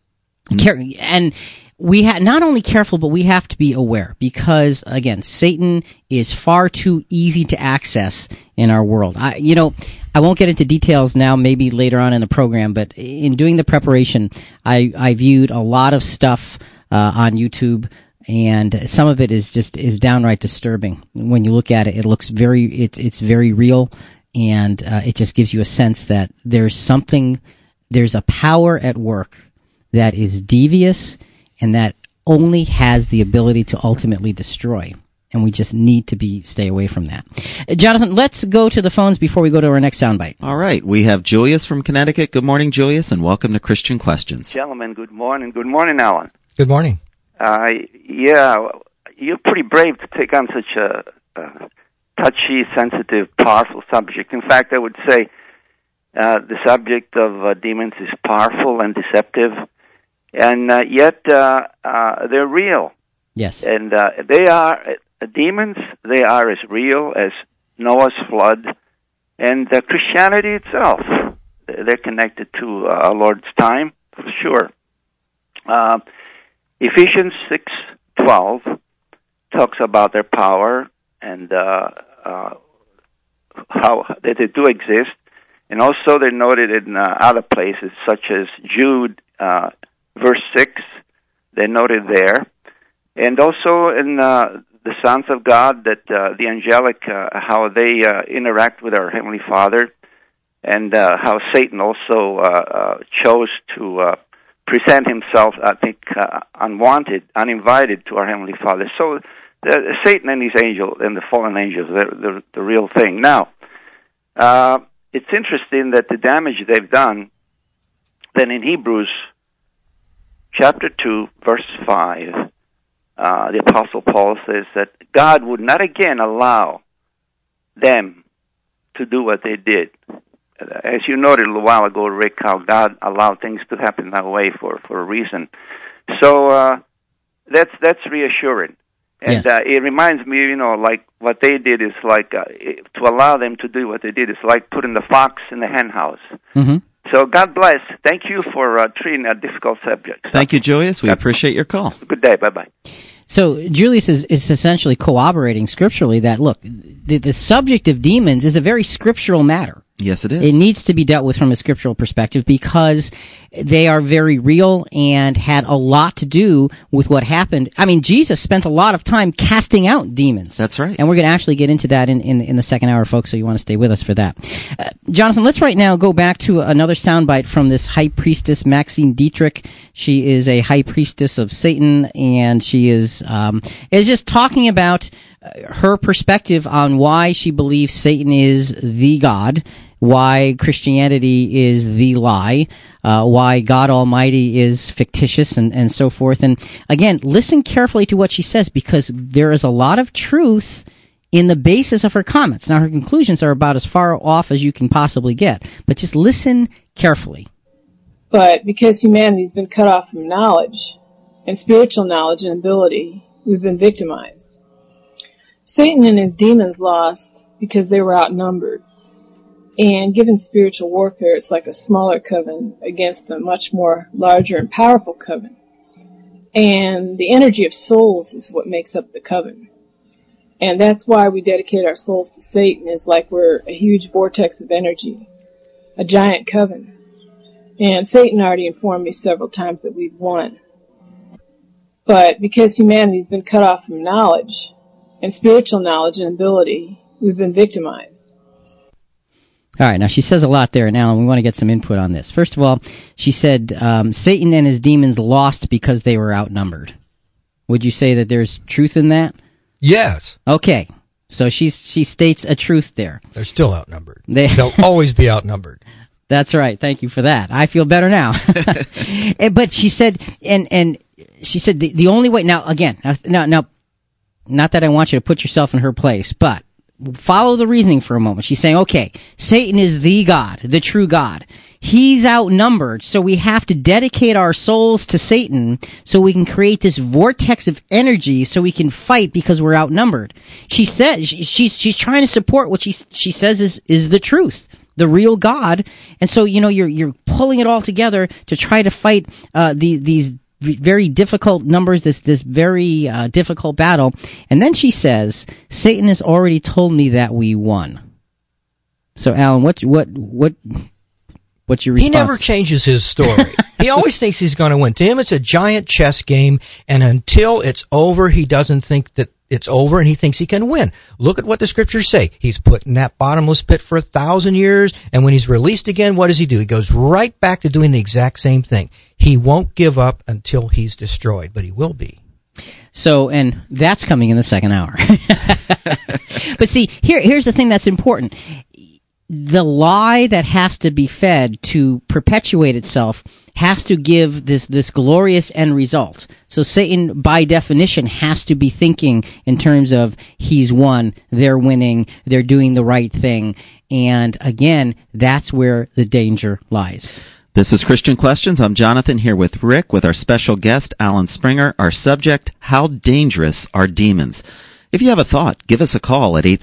And we not only careful, but we have to be aware because, again, Satan is far too easy to access in our world. I won't get into details now, maybe later on in the program, but in doing the preparation, I viewed a lot of stuff on YouTube, and some of it is downright disturbing. When you look at it, it looks it's very real, and it just gives you a sense that there's a power at work that is devious and that only has the ability to ultimately destroy. And we just need to stay away from that. Jonathan, let's go to the phones before we go to our next soundbite. All right. We have Julius from Connecticut. Good morning, Julius, and welcome to Christian Questions. Gentlemen, good morning. Good morning, Alan. Good morning. You're pretty brave to take on such a touchy, sensitive, powerful subject. In fact, I would say the subject of demons is powerful and deceptive, and yet they're real. Yes. And they are demons. They are as real as Noah's flood and Christianity itself. They're connected to our Lord's time, for sure. Ephesians 6:12 talks about their power and how that they do exist, and also they're noted in other places such as Jude verse 6. They're noted there, and also in the sons of God, that the angelic, how they interact with our Heavenly Father, and how Satan also chose to present himself, I think, uninvited to our Heavenly Father. So Satan and his angel and the fallen angels, they're the real thing. Now, it's interesting that the damage they've done, then in Hebrews chapter 2, verse 5, the Apostle Paul says that God would not again allow them to do what they did. As you noted a little while ago, Rick, how God allowed things to happen that way for a reason. So that's reassuring. And it reminds me, like what they did is like, to allow them to do what they did is like putting the fox in the hen house. Mm-hmm. So God bless. Thank you for treating a difficult subject. Thank you, Julius. We appreciate your call. Good day. Bye-bye. So Julius is essentially corroborating scripturally that, look, the subject of demons is a very scriptural matter. Yes, it is. It needs to be dealt with from a scriptural perspective because they are very real and had a lot to do with what happened. I mean, Jesus spent a lot of time casting out demons. That's right. And we're going to actually get into that in the second hour, folks, so you want to stay with us for that. Jonathan, let's right now go back to another soundbite from this high priestess, Maxine Dietrich. She is a high priestess of Satan, and she is just talking about her perspective on why she believes Satan is the God, why Christianity is the lie, why God Almighty is fictitious, and so forth. And again, listen carefully to what she says, because there is a lot of truth in the basis of her comments. Now, her conclusions are about as far off as you can possibly get, but just listen carefully. But because humanity's been cut off from knowledge, and spiritual knowledge and ability, we've been victimized. Satan and his demons lost because they were outnumbered. And given spiritual warfare, it's like a smaller coven against a much more larger and powerful coven. And the energy of souls is what makes up the coven. And that's why we dedicate our souls to Satan, is like we're a huge vortex of energy, a giant coven. And Satan already informed me several times that we've won. But because humanity's been cut off from knowledge, and spiritual knowledge and ability, we've been victimized. All right, now she says a lot there, and Alan, we want to get some input on this. First of all, she said Satan and his demons lost because they were outnumbered. Would you say that there's truth in that? Yes. Okay, so she states a truth there. They're still outnumbered. They'll always be outnumbered. That's right. Thank you for that. I feel better now. But she said, and she said the only way. Now, again, now. Not that I want you to put yourself in her place, but follow the reasoning for a moment. She's saying, okay, Satan is the God, the true God. He's outnumbered, so we have to dedicate our souls to Satan so we can create this vortex of energy so we can fight because we're outnumbered. She said she's trying to support what she says is the truth. the real God. And so, you're pulling it all together to try to fight these very difficult numbers, this very difficult battle. And then she says, Satan has already told me that we won. So, Alan, what's your response? He never changes his story. He always thinks he's going to win. To him, it's a giant chess game, and until it's over, he doesn't think that it's over, and he thinks he can win. Look at what the scriptures say. He's put in that bottomless pit for 1,000 years, and when he's released again, what does he do? He goes right back to doing the exact same thing. He won't give up until he's destroyed, but he will be. So, and that's coming in the second hour. But see, here's the thing that's important. The lie that has to be fed to perpetuate itself has to give this glorious end result. So Satan, by definition, has to be thinking in terms of he's won, they're winning, they're doing the right thing. And again, that's where the danger lies. This is Christian Questions. I'm Jonathan here with Rick with our special guest, Alan Springer. Our subject, how dangerous are demons? If you have a thought, give us a call at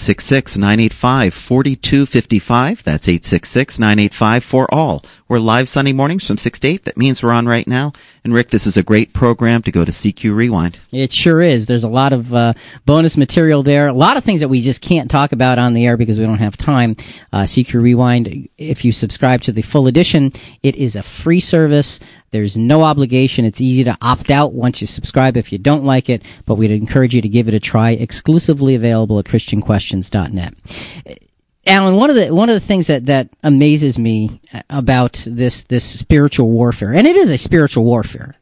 866-985-4255. That's 866-985-4ALL. We're live Sunday mornings from 6 to 8. That means we're on right now. And Rick, this is a great program to go to CQ Rewind. It sure is. There's a lot of bonus material there. A lot of things that we just can't talk about on the air because we don't have time. CQ Rewind, if you subscribe to the full edition, it is a free service. There's no obligation. It's easy to opt out once you subscribe if you don't like it, but we'd encourage you to give it a try. Exclusively available at ChristianQuestions.net. Alan, one of the things that amazes me about this spiritual warfare, and it is a spiritual warfare.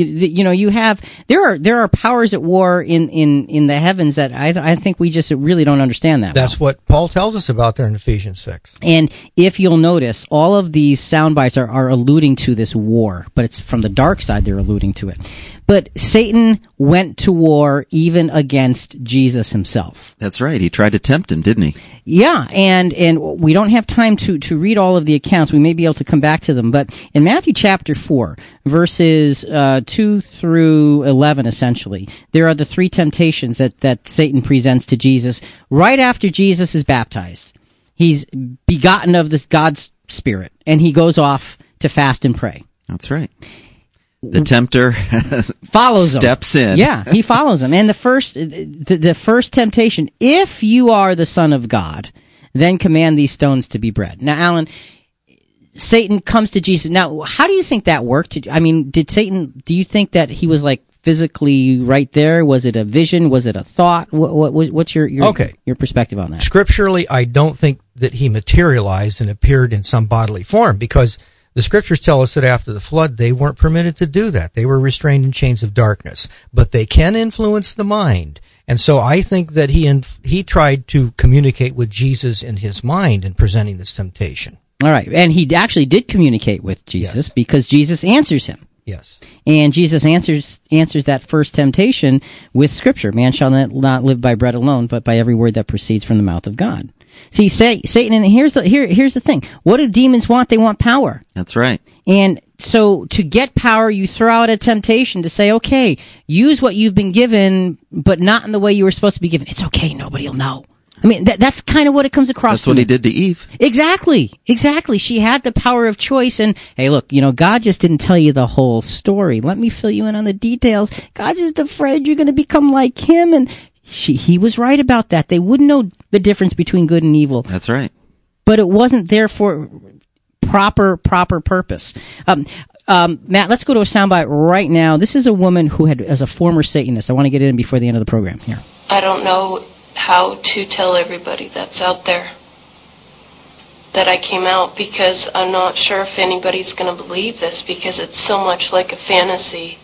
There are powers at war in the heavens that I think we just really don't understand that. That's what Paul tells us about there in Ephesians 6. And if you'll notice, all of these sound bites are alluding to this war, but it's from the dark side they're alluding to it. But Satan went to war even against Jesus himself. That's right. He tried to tempt him, didn't he? Yeah, and we don't have time to read all of the accounts. We may be able to come back to them. But in Matthew chapter 4, verses 2 through 11, essentially, there are the three temptations that Satan presents to Jesus right after Jesus is baptized. He's begotten of this God's Spirit, and he goes off to fast and pray. That's right. The tempter follows him. Steps in. Yeah, he follows him. And the first temptation, if you are the Son of God, then command these stones to be bread. Now, Alan, Satan comes to Jesus. Now, how do you think that worked? I mean, do you think that he was like physically right there? Was it a vision? Was it a thought? What's your perspective on that? Scripturally, I don't think that he materialized and appeared in some bodily form, because the scriptures tell us that after the flood, they weren't permitted to do that. They were restrained in chains of darkness. But they can influence the mind. And so I think that he tried to communicate with Jesus in his mind in presenting this temptation. All right. And he actually did communicate with Jesus, yes, because Jesus answers him. Yes. And Jesus answers that first temptation with Scripture. Man shall not live by bread alone, but by every word that proceeds from the mouth of God. See, Satan, and here's the thing. What do demons want? They want power. That's right. And so to get power, you throw out a temptation to say, okay, use what you've been given, but not in the way you were supposed to be given. It's okay, nobody will know. I mean, that's kind of what it comes across. That's what he did to Eve. Exactly. She had the power of choice, and hey, look, God just didn't tell you the whole story. Let me fill you in on the details. God's just afraid you're going to become like him, and he was right about that. They wouldn't know the difference between good and evil. That's right. But it wasn't there for proper purpose. Matt, let's go to a soundbite right now. This is a woman who as a former Satanist. I want to get it in before the end of the program here. I don't know how to tell everybody that's out there that I came out, because I'm not sure if anybody's going to believe this, because it's so much like a fantasy.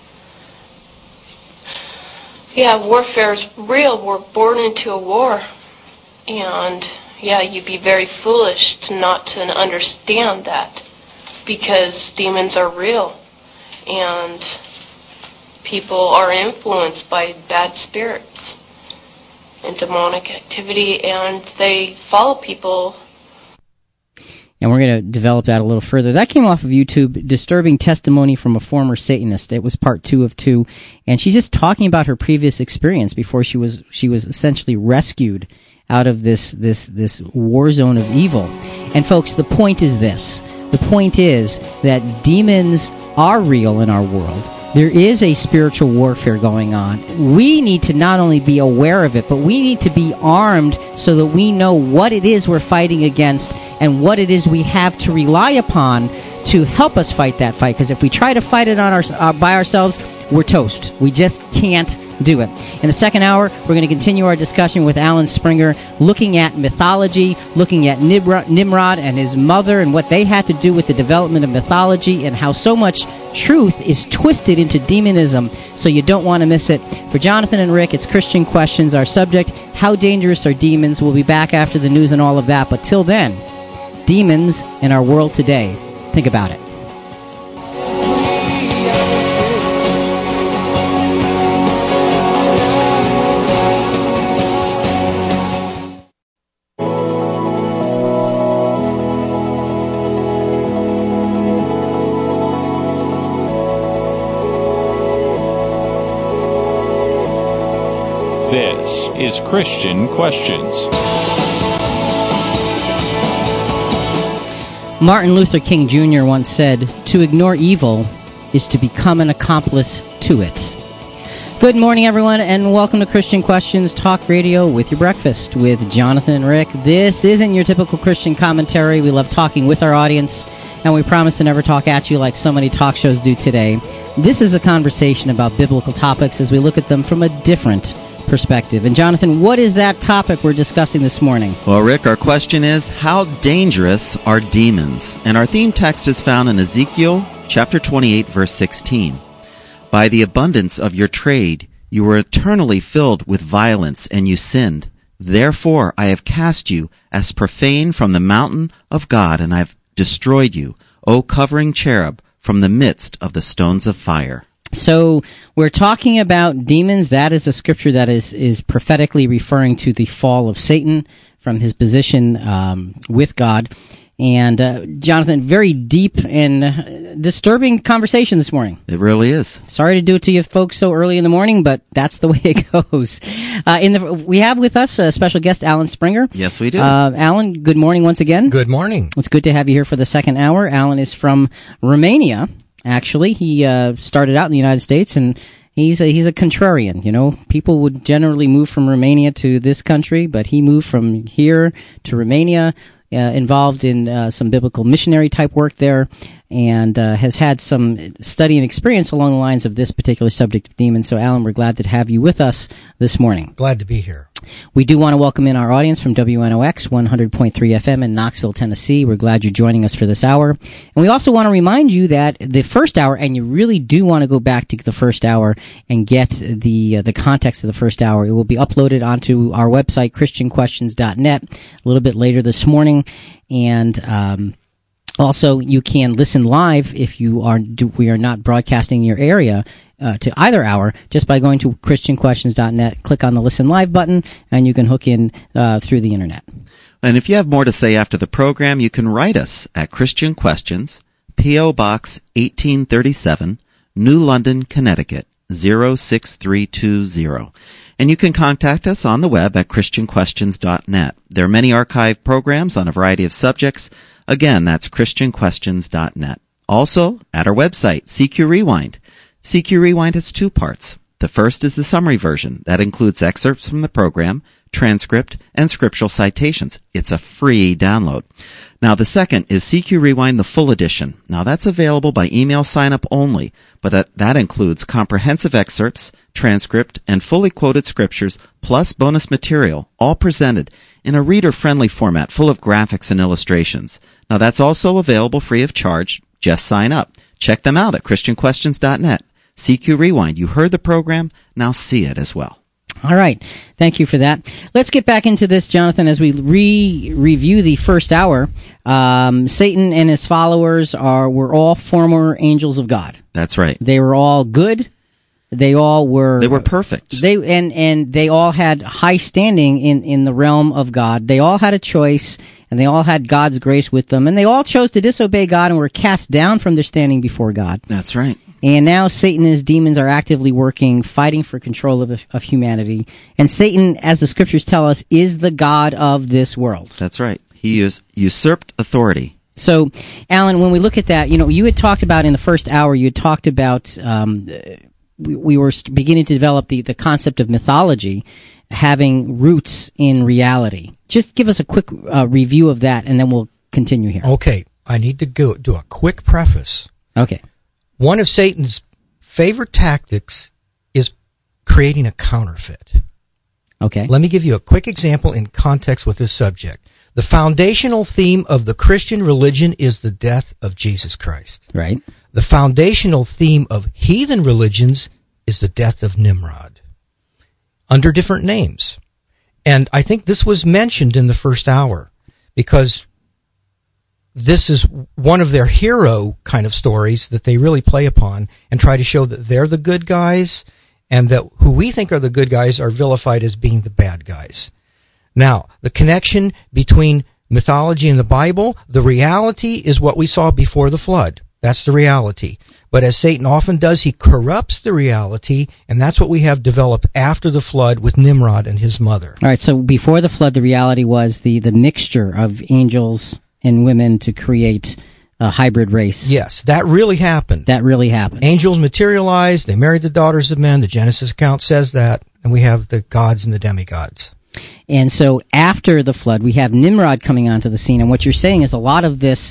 Yeah, warfare is real. We're born into a war. And, yeah, you'd be very foolish to not to understand that, because demons are real. And people are influenced by bad spirits and demonic activity, and they follow people. And we're going to develop that a little further. That came off of YouTube, Disturbing Testimony from a Former Satanist. It was part 2 of 2, and she's just talking about her previous experience before she was essentially rescued out of this war zone of evil. And folks, the point is this. The point is that demons are real in our world. There is a spiritual warfare going on. We need to not only be aware of it, but we need to be armed so that we know what it is we're fighting against and what it is we have to rely upon to help us fight that fight. Because if we try to fight it on by ourselves, we're toast. We just can't do it. In the second hour, we're going to continue our discussion with Alan Springer, looking at mythology, looking at Nimrod and his mother and what they had to do with the development of mythology and how so much truth is twisted into demonism, so you don't want to miss it. For Jonathan and Rick, it's Christian Questions. Our subject, how dangerous are demons? We'll be back after the news and all of that, but till then, demons in our world today. Think about it. This is Christian Questions. Martin Luther King Jr. once said, "To ignore evil is to become an accomplice to it." Good morning, everyone, and welcome to Christian Questions Talk Radio with your breakfast with Jonathan and Rick. This isn't your typical Christian commentary. We love talking with our audience, and we promise to never talk at you like so many talk shows do today. This is a conversation about biblical topics as we look at them from a different perspective. And Jonathan, what is that topic we're discussing this morning? Well, Rick, our question is, how dangerous are demons? And our theme text is found in Ezekiel chapter 28, verse 16. By the abundance of your trade, you were eternally filled with violence, and you sinned. Therefore, I have cast you as profane from the mountain of God, and I have destroyed you, O covering cherub, from the midst of the stones of fire. So we're talking about demons. That is a scripture that is prophetically referring to the fall of Satan from his position with God. And Jonathan, very deep and disturbing conversation this morning. It really is. Sorry to do it to you folks so early in the morning, but that's the way it goes. We have with us a special guest, Alan Springer. Yes, we do. Alan, good morning once again. Good morning. It's good to have you here for the second hour. Alan is from Romania. Actually, he started out in the United States, and he's a contrarian. You know, people would generally move from Romania to this country, but he moved from here to Romania, involved in some biblical missionary type work there, and has had some study and experience along the lines of this particular subject of demons. So, Alan, we're glad to have you with us this morning. Glad to be here. We do want to welcome in our audience from WNOX 100.3 FM in Knoxville, Tennessee. We're glad you're joining us for this hour. And we also want to remind you that the first hour, and you really do want to go back to the first hour and get the context of the first hour, it will be uploaded onto our website, ChristianQuestions.net, a little bit later this morning. And also, you can listen live if we are not broadcasting in your area to either hour, just by going to ChristianQuestions.net, click on the Listen Live button, and you can hook in through the Internet. And if you have more to say after the program, you can write us at Christian Questions, P.O. Box 1837, New London, Connecticut, 06320. And you can contact us on the web at ChristianQuestions.net. There are many archived programs on a variety of subjects. Again, that's ChristianQuestions.net. Also, at our website, CQ Rewind. CQ Rewind has two parts. The first is the summary version. That includes excerpts from the program, transcript, and scriptural citations. It's a free download. Now, the second is CQ Rewind, the full edition. Now, that's available by email sign-up only, but that includes comprehensive excerpts, transcript, and fully quoted scriptures, plus bonus material, all presented in a reader-friendly format full of graphics and illustrations. Now, that's also available free of charge. Just sign up. Check them out at ChristianQuestions.net. CQ Rewind. You heard the program. Now see it as well. All right. Thank you for that. Let's get back into this, Jonathan, as we review the first hour. Satan and his followers were all former angels of God. That's right. They were all good. They were perfect. They all had high standing in the realm of God. They all had a choice, and they all had God's grace with them, and they all chose to disobey God and were cast down from their standing before God. That's right. And now Satan and his demons are actively working, fighting for control of humanity. And Satan, as the scriptures tell us, is the god of this world. That's right. He usurped authority. So, Alan, when we look at that, you had talked about in the first hour, you had talked about we were beginning to develop the concept of mythology having roots in reality. Just give us a quick review of that, and then we'll continue here. Okay, I need to do a quick preface. Okay. One of Satan's favorite tactics is creating a counterfeit. Okay. Let me give you a quick example in context with this subject. The foundational theme of the Christian religion is the death of Jesus Christ. Right. The foundational theme of heathen religions is the death of Nimrod, under different names. And I think this was mentioned in the first hour, because this is one of their hero kind of stories that they really play upon and try to show that they're the good guys, and that who we think are the good guys are vilified as being the bad guys. Now, the connection between mythology and the Bible, the reality is what we saw before the flood. That's the reality. But as Satan often does, he corrupts the reality, and that's what we have developed after the flood with Nimrod and his mother. All right, so before the flood, the reality was the mixture of angels and women to create a hybrid race. Yes, that really happened. That really happened. Angels materialized, they married the daughters of men, the Genesis account says that, and we have the gods and the demigods. And so after the flood, we have Nimrod coming onto the scene, and what you're saying is a lot of the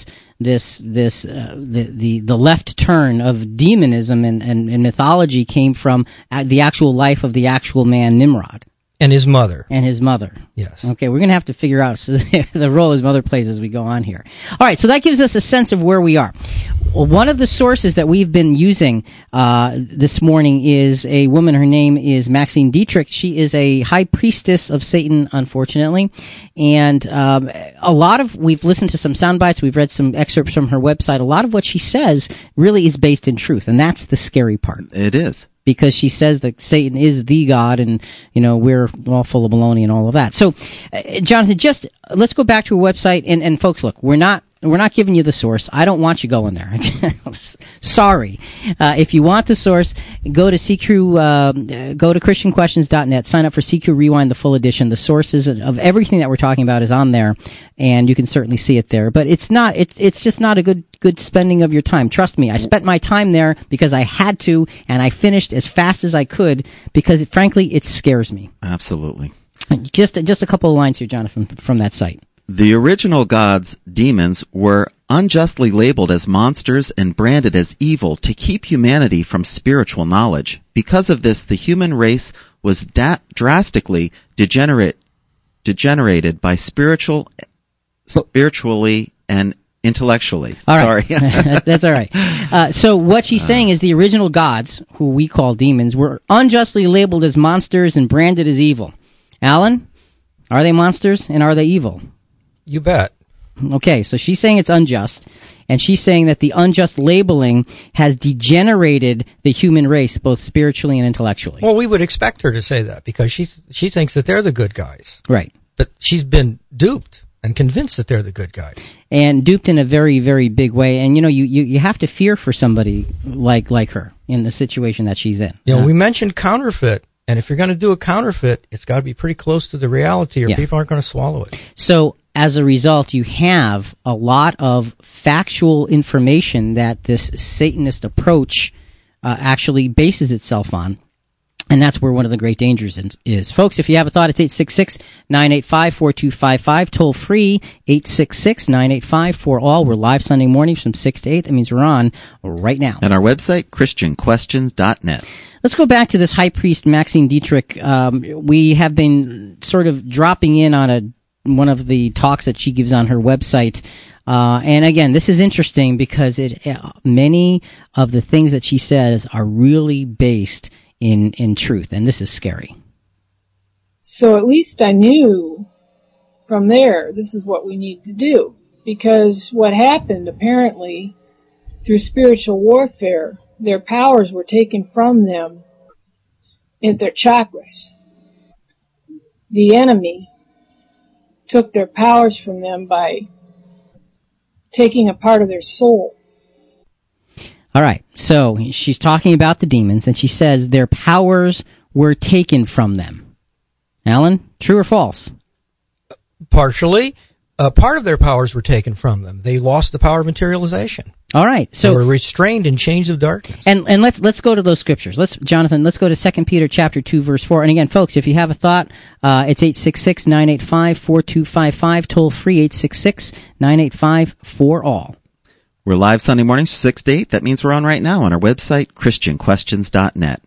left turn of demonism and mythology came from the actual life of the actual man Nimrod. And his mother. Yes. Okay, we're going to have to figure out the role his mother plays as we go on here. All right, so that gives us a sense of where we are. Well, one of the sources that we've been using this morning is a woman. Her name is Maxine Dietrich. She is a high priestess of Satan, unfortunately. And we've listened to some sound bites. We've read some excerpts from her website. A lot of what she says really is based in truth, and that's the scary part. It is. Because she says that Satan is the God, and we're all full of baloney and all of that. So, Jonathan, just let's go back to her website, and folks, look, we're not giving you the source. I don't want you going there. Sorry. If you want the source, go to CQ, go to ChristianQuestions.net, sign up for CQ Rewind, the full edition. The sources of everything that we're talking about is on there, and you can certainly see it there. But it's just not a good spending of your time. Trust me, I spent my time there because I had to, and I finished as fast as I could because, frankly, it scares me. Absolutely. Just a couple of lines here, Jonathan, from that site. The original gods, demons, were unjustly labeled as monsters and branded as evil to keep humanity from spiritual knowledge. Because of this, the human race was drastically degenerated by spiritually and intellectually. All Sorry. Right. That's all right. So what she's saying is the original gods, who we call demons, were unjustly labeled as monsters and branded as evil. Alan, are they monsters and are they evil? You bet. Okay, so she's saying it's unjust, and she's saying that the unjust labeling has degenerated the human race, both spiritually and intellectually. Well, we would expect her to say that because she thinks that they're the good guys. Right. But she's been duped and convinced that they're the good guys. And duped in a very, very big way. And, you have to fear for somebody like her in the situation that she's in. We mentioned counterfeit. And if you're going to do a counterfeit, it's got to be pretty close to the reality or people aren't going to swallow it. So, as a result, you have a lot of factual information that this Satanist approach actually bases itself on. And that's where one of the great dangers is. Folks, if you have a thought, it's 866-985-4255. Toll free, 866-985-4ALL. We're live Sunday mornings from 6 to 8. That means we're on right now. And our website, ChristianQuestions.net. Let's go back to this high priest, Maxine Dietrich. We have been sort of dropping in on one of the talks that she gives on her website. And again, this is interesting because many of the things that she says are really based in truth, and this is scary. So at least I knew from there this is what we need to do, because what happened apparently through spiritual warfare, their powers were taken from them in their chakras. The enemy took their powers from them by taking a part of their soul. All right. So she's talking about the demons, and she says their powers were taken from them. Alan, true or false? Partially. Part of their powers were taken from them. They lost the power of materialization. All right. So they were restrained in chains of darkness. And let's go to those scriptures. Jonathan, let's go to 2 Peter chapter 2 verse 4. And again, folks, if you have a thought, it's 866-985-4255, toll free 866-985-4ALL. We're live Sunday mornings 6 to 8. That means we're on right now on our website, ChristianQuestions.net.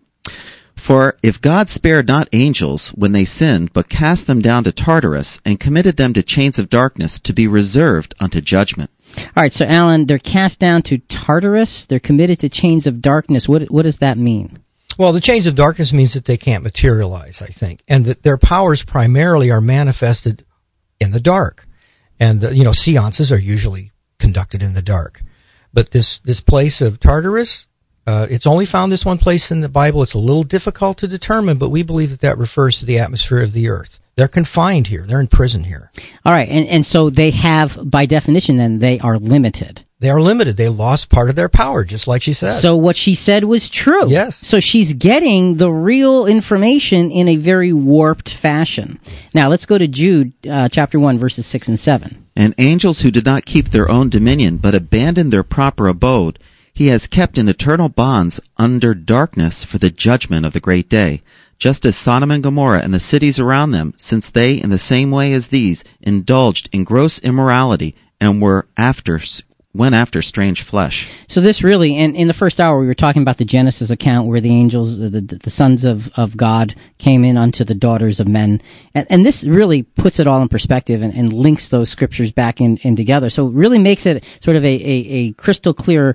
For if God spared not angels when they sinned, but cast them down to Tartarus, and committed them to chains of darkness to be reserved unto judgment. All right, so Alan, they're cast down to Tartarus. They're committed to chains of darkness. What does that mean? Well, the chains of darkness means that they can't materialize, I think, and that their powers primarily are manifested in the dark. And, seances are usually conducted in the dark. But this place of Tartarus, it's only found this one place in the Bible. It's a little difficult to determine, but we believe that refers to the atmosphere of the earth. They're confined here. They're in prison here. All right, and so they have, by definition then, they are limited. They are limited. They lost part of their power, just like she said. So what she said was true. Yes. So she's getting the real information in a very warped fashion. Now, let's go to Jude chapter 1, verses 6 and 7. And angels who did not keep their own dominion, but abandoned their proper abode, he has kept in eternal bonds under darkness for the judgment of the great day, just as Sodom and Gomorrah and the cities around them, since they, in the same way as these, indulged in gross immorality and went after strange flesh. So this really, and in the first hour we were talking about the Genesis account where the angels, the sons of God, came in unto the daughters of men. And this really puts it all in perspective and links those scriptures back in together. So it really makes it sort of a crystal clear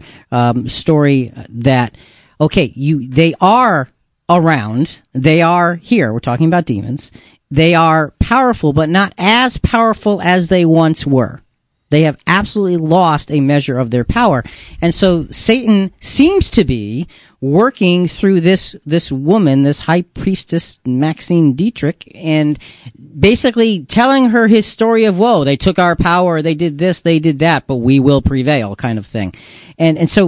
story that, okay, they are around, they are here, we're talking about demons, they are powerful, but not as powerful as they once were. They have absolutely lost a measure of their power. And so Satan seems to be working through this woman, this high priestess Maxine Dietrich, and basically telling her his story of woe. They took our power, they did this, they did that, but we will prevail, kind of thing. And so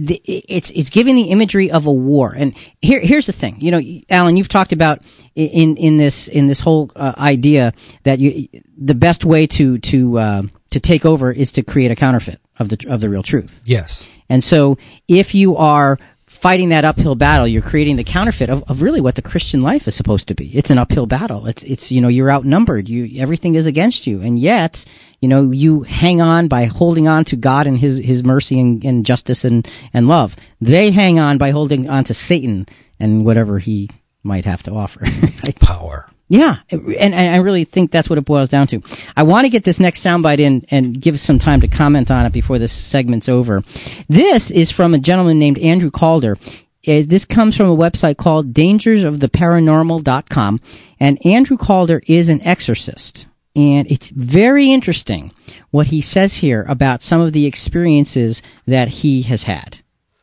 it's giving the imagery of a war. And here's the thing. Alan, you've talked about in this whole idea that the best way to take over is to create a counterfeit of the real truth. Yes. And so if you are fighting that uphill battle, you're creating the counterfeit of really what the Christian life is supposed to be. It's an uphill battle. It's you're outnumbered. Everything is against you. And yet, you hang on by holding on to God and his mercy and justice and love. They hang on by holding on to Satan and whatever he might have to offer. Power. Yeah, and I really think that's what it boils down to. I want to get this next soundbite in and give us some time to comment on it before this segment's over. This is from a gentleman named Andrew Calder. This comes from a website called dangersoftheparanormal.com, and Andrew Calder is an exorcist. And it's very interesting what he says here about some of the experiences that he has had.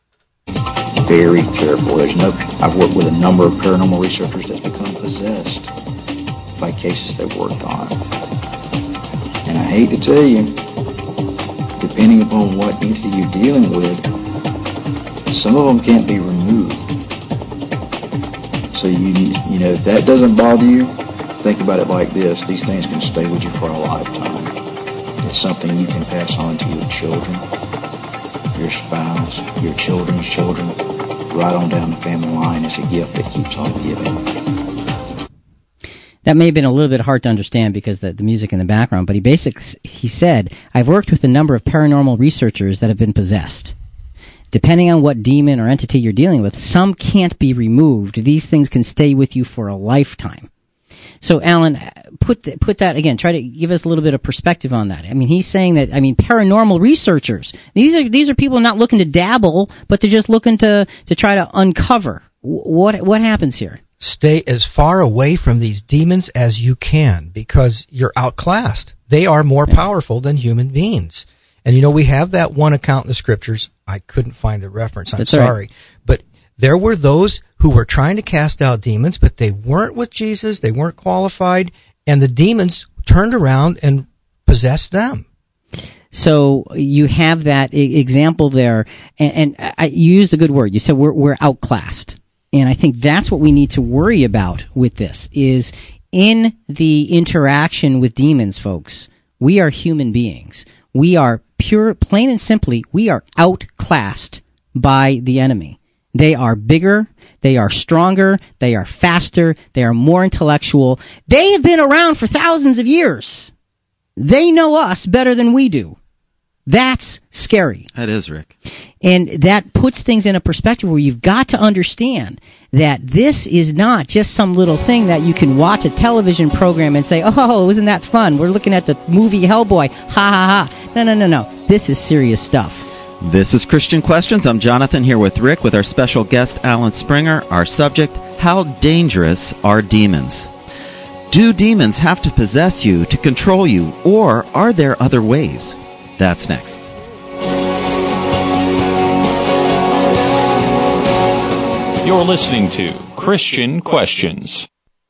Very careful. I've worked with a number of paranormal researchers that's become possessed by cases they've worked on. And I hate to tell you, depending upon what entity you're dealing with, some of them can't be removed. So if that doesn't bother you, think about it like this. These things can stay with you for a lifetime. It's something you can pass on to your children, your spouse, your children's children, right on down the family line. It's a gift that keeps on giving. That may have been a little bit hard to understand because the music in the background, but he said, I've worked with a number of paranormal researchers that have been possessed. Depending on what demon or entity you're dealing with, some can't be removed. These things can stay with you for a lifetime. So, Alan, put that again. Try to give us a little bit of perspective on that. I mean, he's saying that. I mean, paranormal researchers. These are people not looking to dabble, but they're just looking to try to uncover what happens here. Stay as far away from these demons as you can because you're outclassed. They are more powerful than human beings. And we have that one account in the scriptures. I couldn't find the reference. I'm sorry. Right. But there were those who were trying to cast out demons, but they weren't with Jesus. They weren't qualified. And the demons turned around and possessed them. So you have that example there, and you used a good word. You said we're outclassed, and I think that's what we need to worry about with this. Is in the interaction with demons, folks, we are human beings. We are plain and simply, we are outclassed by the enemy. They are bigger, they are stronger, they are faster, they are more intellectual. They have been around for thousands of years. They know us better than we do. That's scary. That is, Rick. And that puts things in a perspective where you've got to understand that this is not just some little thing that you can watch a television program and say, oh, isn't that fun? We're looking at the movie Hellboy. Ha, ha, ha. No. This is serious stuff. This is Christian Questions. I'm Jonathan here with Rick with our special guest, Alan Springer. Our subject, how dangerous are demons? Do demons have to possess you to control you, or are there other ways? That's next. You're listening to Christian Questions.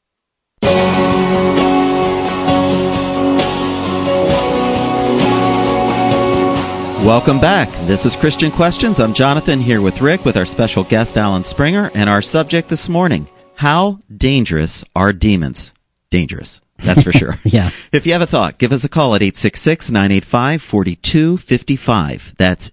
Welcome back. This is Christian Questions. I'm Jonathan here with Rick with our special guest, Alan Springer, and our subject this morning, how dangerous are demons? Dangerous. That's for sure. Yeah. If you have a thought, give us a call at 866-985-4255. That's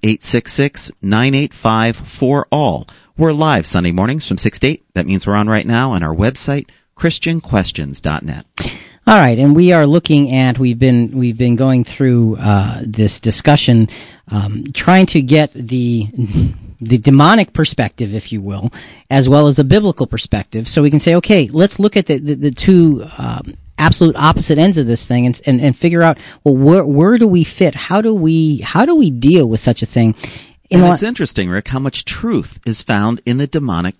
866-985-4ALL. We're live Sunday mornings from 6 to 8. That means we're on right now on our website, ChristianQuestions.net. All right, and we are looking at, we've been going through this discussion, trying to get the demonic perspective, if you will, as well as the biblical perspective, so we can say, okay, let's look at the two absolute opposite ends of this thing and figure out, well, where do we fit? How do we deal with such a thing? It's interesting, Rick, how much truth is found in the demonic,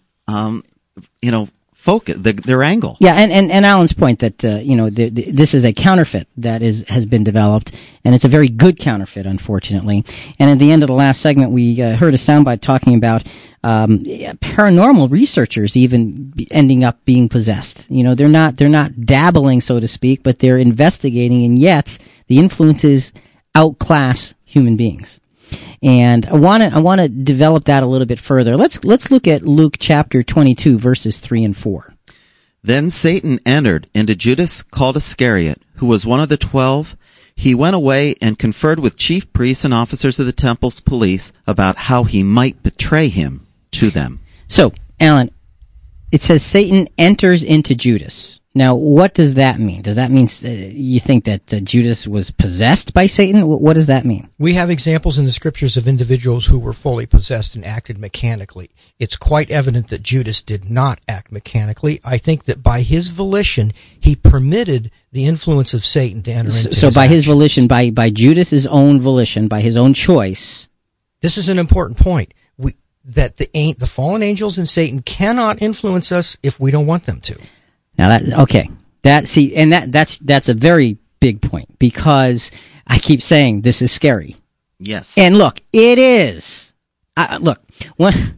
focus, their angle. Yeah, and Alan's point that this is a counterfeit that has been developed, and it's a very good counterfeit, unfortunately. And at the end of the last segment, we heard a soundbite talking about paranormal researchers even ending up being possessed. They're not dabbling, so to speak, but they're investigating, and yet the influences outclass human beings. And I want to develop that a little bit further. Let's look at Luke chapter 22, verses 3 and 4. Then Satan entered into Judas called Iscariot, who was one of the 12. He went away and conferred with chief priests and officers of the temple's police about how he might betray him to them. So, Alan, it says Satan enters into Judas. Now, what does that mean? Does that mean you think that Judas was possessed by Satan? What does that mean? We have examples in the scriptures of individuals who were fully possessed and acted mechanically. It's quite evident that Judas did not act mechanically. I think that by his volition, he permitted the influence of Satan to enter into his So by actions. his volition, by Judas' own volition, by his own choice. This is an important point. That the fallen angels and Satan cannot influence us if we don't want them to. Now that's a very big point, because I keep saying this is scary. Yes. And look, it is. Doing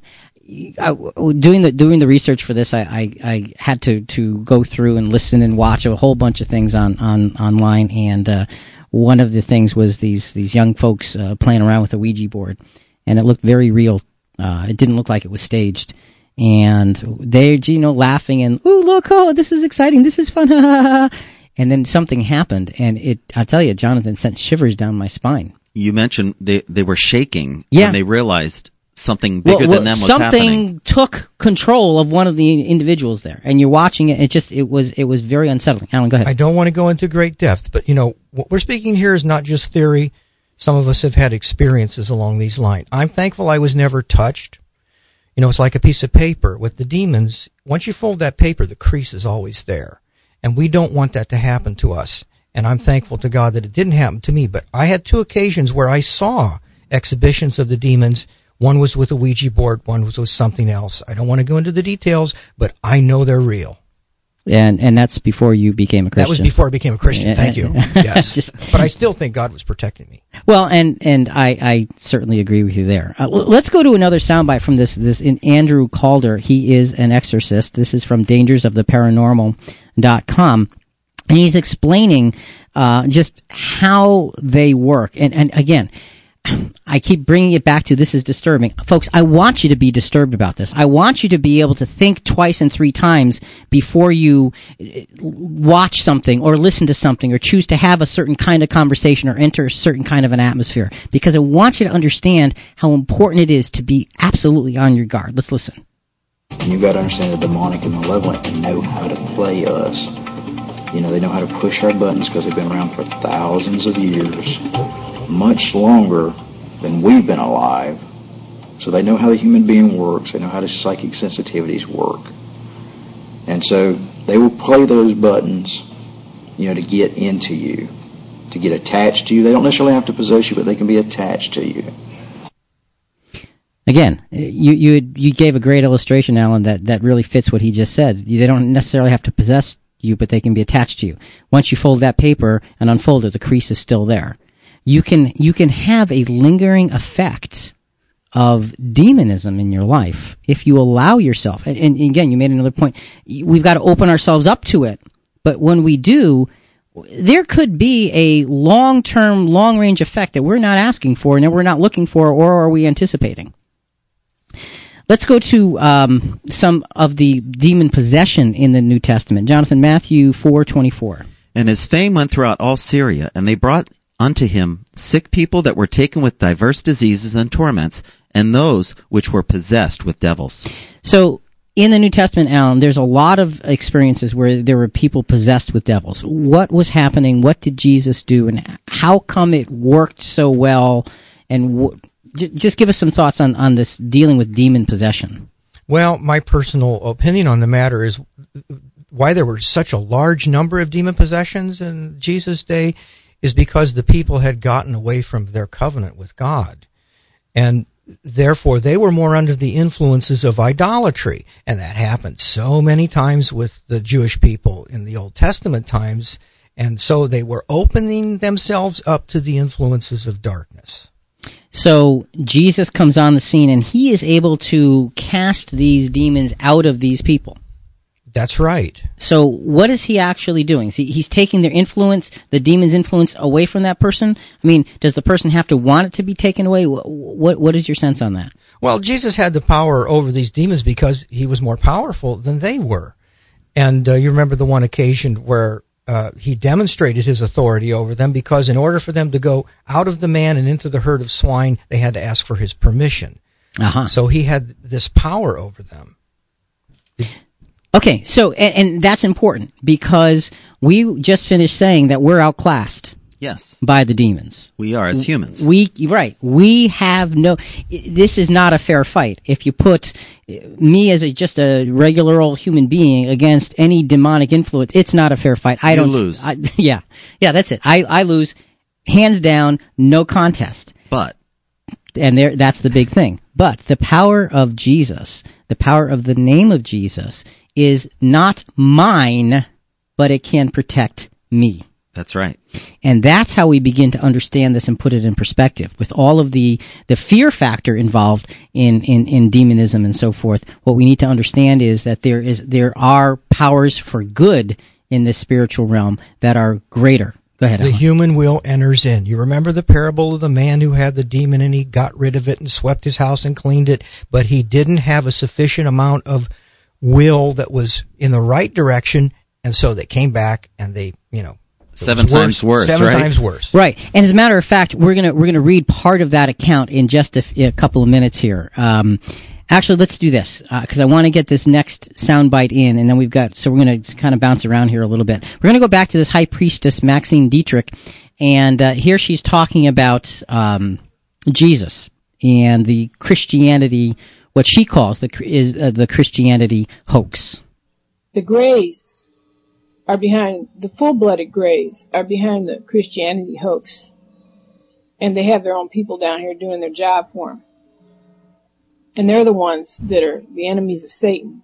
the research for this, I had to go through and listen and watch a whole bunch of things online, and one of the things was these young folks playing around with a Ouija board, and it looked very real. It didn't look like it was staged. And they're, laughing and, ooh, look, oh, this is exciting, this is fun, and then something happened, and I tell you, Jonathan, sent shivers down my spine. You mentioned they were shaking when they realized something bigger than them was happening. Something took control of one of the individuals there, and you're watching it, it was very unsettling. Alan, go ahead. I don't want to go into great depth, but, what we're speaking here is not just theory. Some of us have had experiences along these lines. I'm thankful I was never touched. It's like a piece of paper. With the demons, once you fold that paper, the crease is always there. And we don't want that to happen to us. And I'm thankful to God that it didn't happen to me. But I had two occasions where I saw exhibitions of the demons. One was with a Ouija board, one was with something else. I don't want to go into the details, but I know they're real. And that's before you became a Christian. That was before I became a Christian. Thank you. Yes. But I still think God was protecting me. Well, and I certainly agree with you there. Let's go to another soundbite from this in Andrew Calder. He is an exorcist. This is from dangersoftheparanormal.com. And he's explaining just how they work. And again, I keep bringing it back to this is disturbing. Folks, I want you to be disturbed about this. I want you to be able to think twice and three times before you watch something or listen to something or choose to have a certain kind of conversation or enter a certain kind of an atmosphere. Because I want you to understand how important it is to be absolutely on your guard. Let's listen. You've got to understand the demonic and malevolent know how to play us. You know, they know how to push our buttons because they've been around for thousands of years. Much longer than we've been alive. So they know how the human being works. They know how the psychic sensitivities work. And so they will play those buttons, you know, to get into you, to get attached to you. They don't necessarily have to possess you, but they can be attached to you. Again, you gave a great illustration, Alan, that really fits what he just said. They don't necessarily have to possess you, but they can be attached to you. Once you fold that paper and unfold it, the crease is still there. You can have a lingering effect of demonism in your life if you allow yourself. And again, you made another point. We've got to open ourselves up to it. But when we do, there could be a long-term, long-range effect that we're not asking for and that we're not looking for or are we anticipating. Let's go to some of the demon possession in the New Testament. Jonathan, Matthew 4:24. And his fame went throughout all Syria, and they brought unto him sick people that were taken with diverse diseases and torments, and those which were possessed with devils. So, in the New Testament, Alan, there's a lot of experiences where there were people possessed with devils. What was happening? What did Jesus do? And how come it worked so well? And just give us some thoughts on this dealing with demon possession. Well, my personal opinion on the matter is why there were such a large number of demon possessions in Jesus' day is because the people had gotten away from their covenant with God. And therefore, they were more under the influences of idolatry. And that happened so many times with the Jewish people in the Old Testament times. And so they were opening themselves up to the influences of darkness. So Jesus comes on the scene, and he is able to cast these demons out of these people. That's right. So what is he actually doing? He's taking their influence, the demon's influence, away from that person? I mean, does the person have to want it to be taken away? What is your sense on that? Well, Jesus had the power over these demons because he was more powerful than they were. And you remember the one occasion where he demonstrated his authority over them because in order for them to go out of the man and into the herd of swine, they had to ask for his permission. Uh-huh. So he had this power over them. Okay, so, and that's important because we just finished saying that we're outclassed. Yes. By the demons. We are as humans. Right. We have this is not a fair fight. If you put me as just a regular old human being against any demonic influence, it's not a fair fight. You lose. Yeah, that's it. I lose, hands down, no contest. But. And that's the big thing. But the power of Jesus, the power of the name of Jesus, is not mine, but it can protect me. That's right. And that's how we begin to understand this and put it in perspective. With all of the fear factor involved in demonism and so forth, what we need to understand is that there are powers for good in this spiritual realm that are greater. Go ahead, Alan. The human will enters in. You remember the parable of the man who had the demon and he got rid of it and swept his house and cleaned it, but he didn't have a sufficient amount of will that was in the right direction, and so they came back and they, Seven times worse. Right. And as a matter of fact, we're gonna read part of that account in just a couple of minutes here. Actually, let's do this because I want to get this next soundbite in, and then we're going to kind of bounce around here a little bit. We're going to go back to this high priestess Maxine Dietrich, and here she's talking about Jesus and the Christianity, what she calls the Christianity hoax. The Greys are behind, the full-blooded Greys are behind the Christianity hoax. And they have their own people down here doing their job for them. And they're the ones that are the enemies of Satan.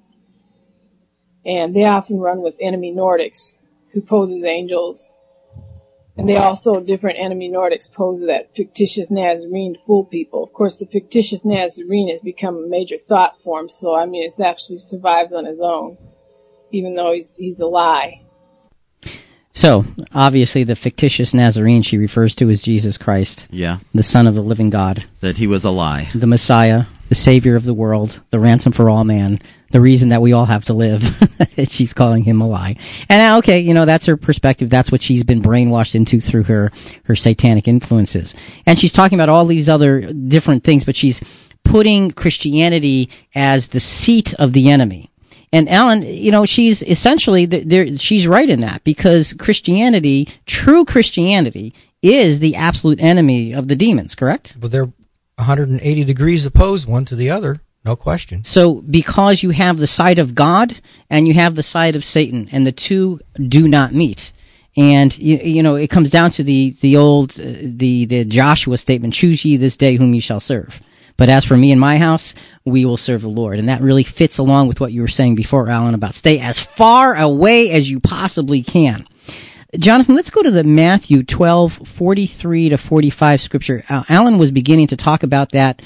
And they often run with enemy Nordics, who pose as angels. And they also, different enemy Nordics pose that fictitious Nazarene to fool people. Of course, the fictitious Nazarene has become a major thought form, so it actually survives on his own, even though he's a lie. So, obviously, the fictitious Nazarene she refers to as Jesus Christ, Yeah, the Son of the living God, that he was a lie. the Messiah, the Savior of the world, the ransom for all man, the reason that we all have to live. She's calling him a lie. And okay, that's her perspective. That's what she's been brainwashed into through her satanic influences. And she's talking about all these other different things, but she's putting Christianity as the seat of the enemy. And Alan, she's essentially, she's right in that, because Christianity, true Christianity, is the absolute enemy of the demons, correct? But they're 180 degrees opposed one to the other, no question. So because you have the side of God and you have the side of Satan, and the two do not meet. And, it comes down to the old, the Joshua statement, choose ye this day whom ye shall serve. But as for me and my house, we will serve the Lord. And that really fits along with what you were saying before, Alan, about stay as far away as you possibly can. Jonathan, let's go to the Matthew 12:43 to 45 scripture. Alan was beginning to talk about that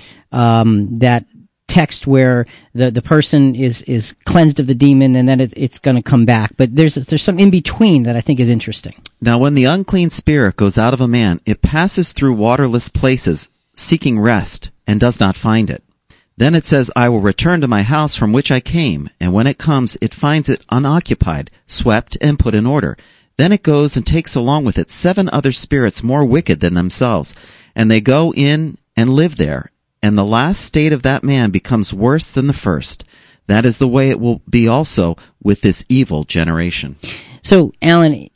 text where the person is cleansed of the demon, and then it's going to come back. But there's some in between that I think is interesting. Now when the unclean spirit goes out of a man, it passes through waterless places, seeking rest, and does not find it. Then it says, I will return to my house from which I came, and when it comes, it finds it unoccupied, swept, and put in order. Then it goes and takes along with it 7 other spirits more wicked than themselves, and they go in and live there. And the last state of that man becomes worse than the first. That is the way it will be also with this evil generation. So, Alan,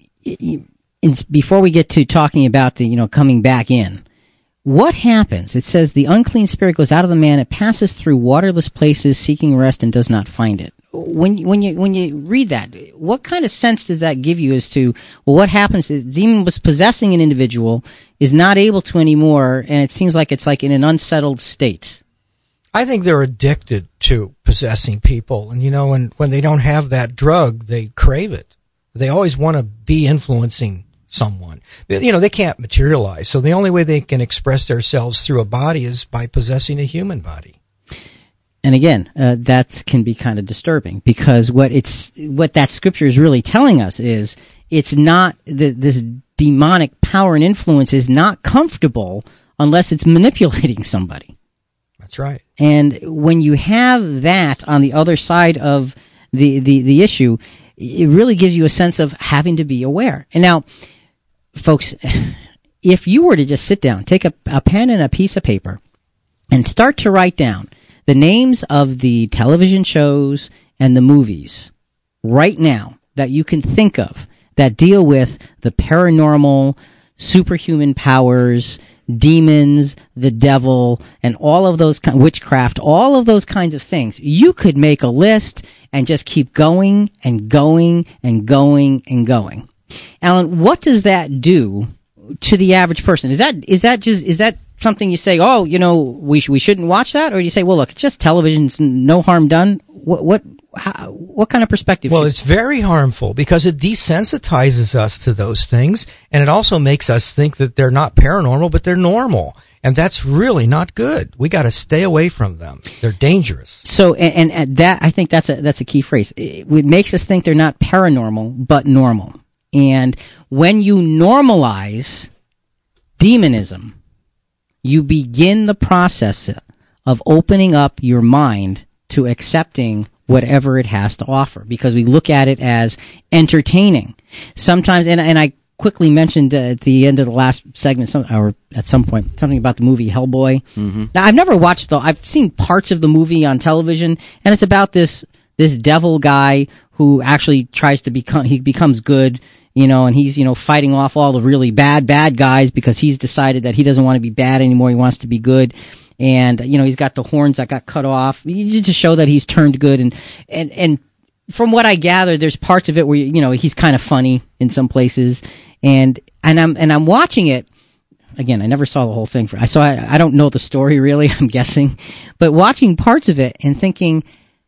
before we get to talking about the coming back in, what happens? It says the unclean spirit goes out of the man, it passes through waterless places, seeking rest, and does not find it. When you read that, what kind of sense does that give you as to, well, what happens? The demon was possessing an individual, is not able to anymore, and it seems like it's like in an unsettled state. I think they're addicted to possessing people, and when they don't have that drug, they crave it. They always want to be influencing someone. They can't materialize, so the only way they can express themselves through a body is by possessing a human body. And again, that can be kind of disturbing, because what that scripture is really telling us is it's not this demonic power and influence is not comfortable unless it's manipulating somebody. That's right. And when you have that on the other side of the issue, it really gives you a sense of having to be aware. And now, folks, if you were to just sit down, take a pen and a piece of paper, and start to write down the names of the television shows and the movies right now that you can think of that deal with the paranormal, superhuman powers, demons, the devil, and all of those witchcraft, all of those kinds of things, you could make a list and just keep going and going and going and going. Alan, what does that do to the average person? Is that something you say, oh, we shouldn't watch that? Or do you say, well, look, it's just television, it's no harm done? What kind of perspective? Well, it's very harmful because it desensitizes us to those things, and it also makes us think that they're not paranormal, but they're normal. And that's really not good. We got to stay away from them. They're dangerous. So, and that, I think that's a key phrase. It makes us think they're not paranormal, but normal. And when you normalize demonism, you begin the process of opening up your mind to accepting whatever it has to offer, because we look at it as entertaining. Sometimes, and I quickly mentioned at the end of the last segment, or at some point, something about the movie Hellboy. Mm-hmm. Now, I've never watched I've seen parts of the movie on television, and it's about this devil guy who actually he becomes good, and he's, fighting off all the really bad guys because he's decided that he doesn't want to be bad anymore, he wants to be good. And, he's got the horns that got cut off to show that he's turned good. And from what I gather, there's parts of it where, he's kind of funny in some places. And I'm watching it. Again, I never saw the whole thing. I don't know the story really, I'm guessing. But watching parts of it and thinking,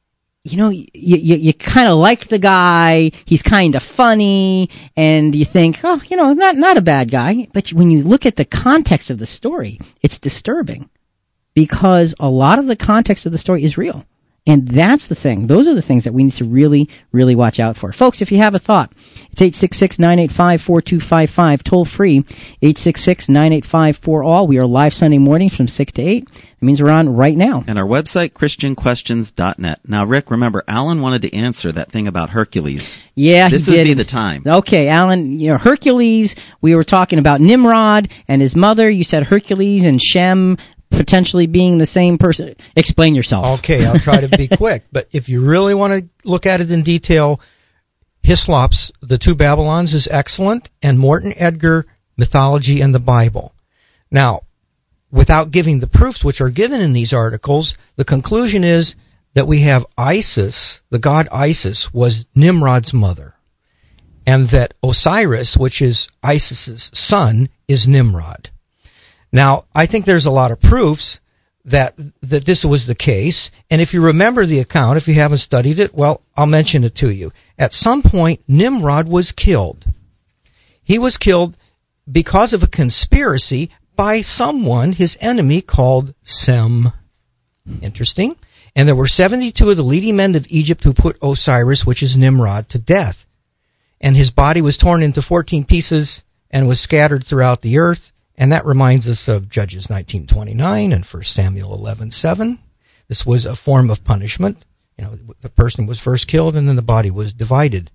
you kind of like the guy, he's kind of funny, and you think, oh, not a bad guy. But when you look at the context of the story, it's disturbing. Because a lot of the context of the story is real. And that's the thing. Those are the things that we need to really, really watch out for. Folks, if you have a thought, it's 866-985-4255, toll free, 866-985-4ALL. We are live Sunday mornings from 6 to 8. That means we're on right now. And our website, ChristianQuestions.net. Now, Rick, remember, Alan wanted to answer that thing about Hercules. Yeah, this would be the time. Okay, Alan, Hercules, we were talking about Nimrod and his mother. You said Hercules and Shem potentially being the same person. Explain yourself. Okay, I'll try to be quick. But if you really want to look at it in detail, Hislop's The Two Babylons is excellent, and Morton Edgar, Mythology and the Bible. Now, without giving the proofs which are given in these articles, the conclusion is that we have Isis, the god Isis, was Nimrod's mother, and that Osiris, which is Isis's son, is Nimrod. Now, I think there's a lot of proofs that this was the case, and if you remember the account, if you haven't studied it, well, I'll mention it to you. At some point, Nimrod was killed. He was killed because of a conspiracy by someone, his enemy, called Sem. Interesting. And there were 72 of the leading men of Egypt who put Osiris, which is Nimrod, to death. And his body was torn into 14 pieces and was scattered throughout the earth. And that reminds us of Judges 19:29 and 1 Samuel 11:7. This was a form of punishment. The person was first killed and then the body was divided.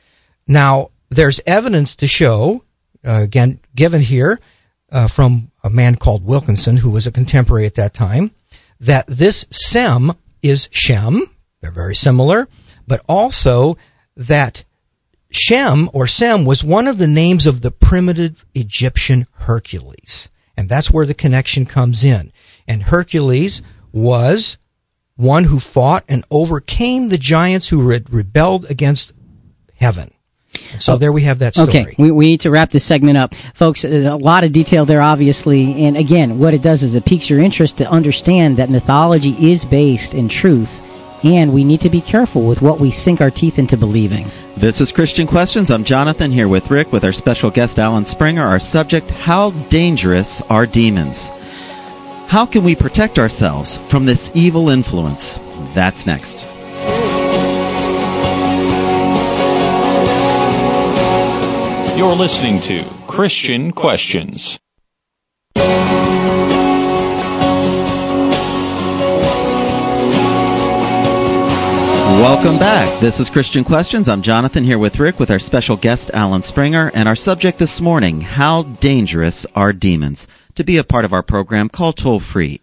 Now, there's evidence to show, again, given here from a man called Wilkinson, who was a contemporary at that time, that this Sem is Shem. They're very similar. But also that Shem, or Sem, was one of the names of the primitive Egyptian Hercules. And that's where the connection comes in. And Hercules was one who fought and overcame the giants who had rebelled against heaven. And so there we have that story. Okay, we need to wrap this segment up. Folks, a lot of detail there, obviously. And again, what it does is it piques your interest to understand that mythology is based in truth. And we need to be careful with what we sink our teeth into believing. This is Christian Questions. I'm Jonathan, here with Rick, with our special guest Alan Springer. Our subject, how dangerous are demons? How can we protect ourselves from this evil influence? That's next. You're listening to Christian Questions. Welcome back. This is Christian Questions. I'm Jonathan, here with Rick, with our special guest Alan Springer, and our subject this morning, how dangerous are demons? To be a part of our program, call toll-free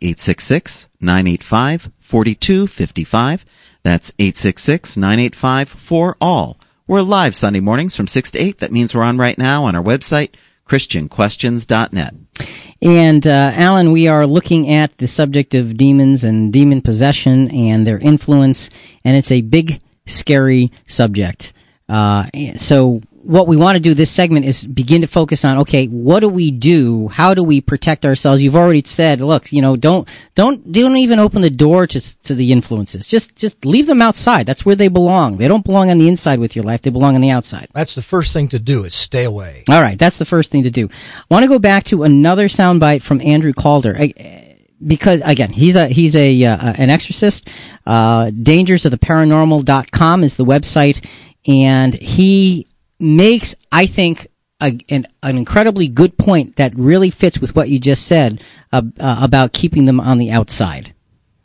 866-985-4255. That's 866-985-4ALL. We're live Sunday mornings from 6 to 8. That means we're on right now on our website, ChristianQuestions.net. And, Alan, we are looking at the subject of demons and demon possession and their influence, and it's a big, scary subject. So what we want to do this segment is begin to focus on, okay, what do we do? How do we protect ourselves? You've already said, look, don't even open the door to the influences. Just leave them outside. That's where they belong. They don't belong on the inside with your life. They belong on the outside. That's the first thing to do, is stay away. All right, that's the first thing to do. I want to go back to another soundbite from Andrew Calder. Because again, he's an exorcist. DangersOfTheParanormal.com is the website, and he makes, I think, an incredibly good point that really fits with what you just said about keeping them on the outside.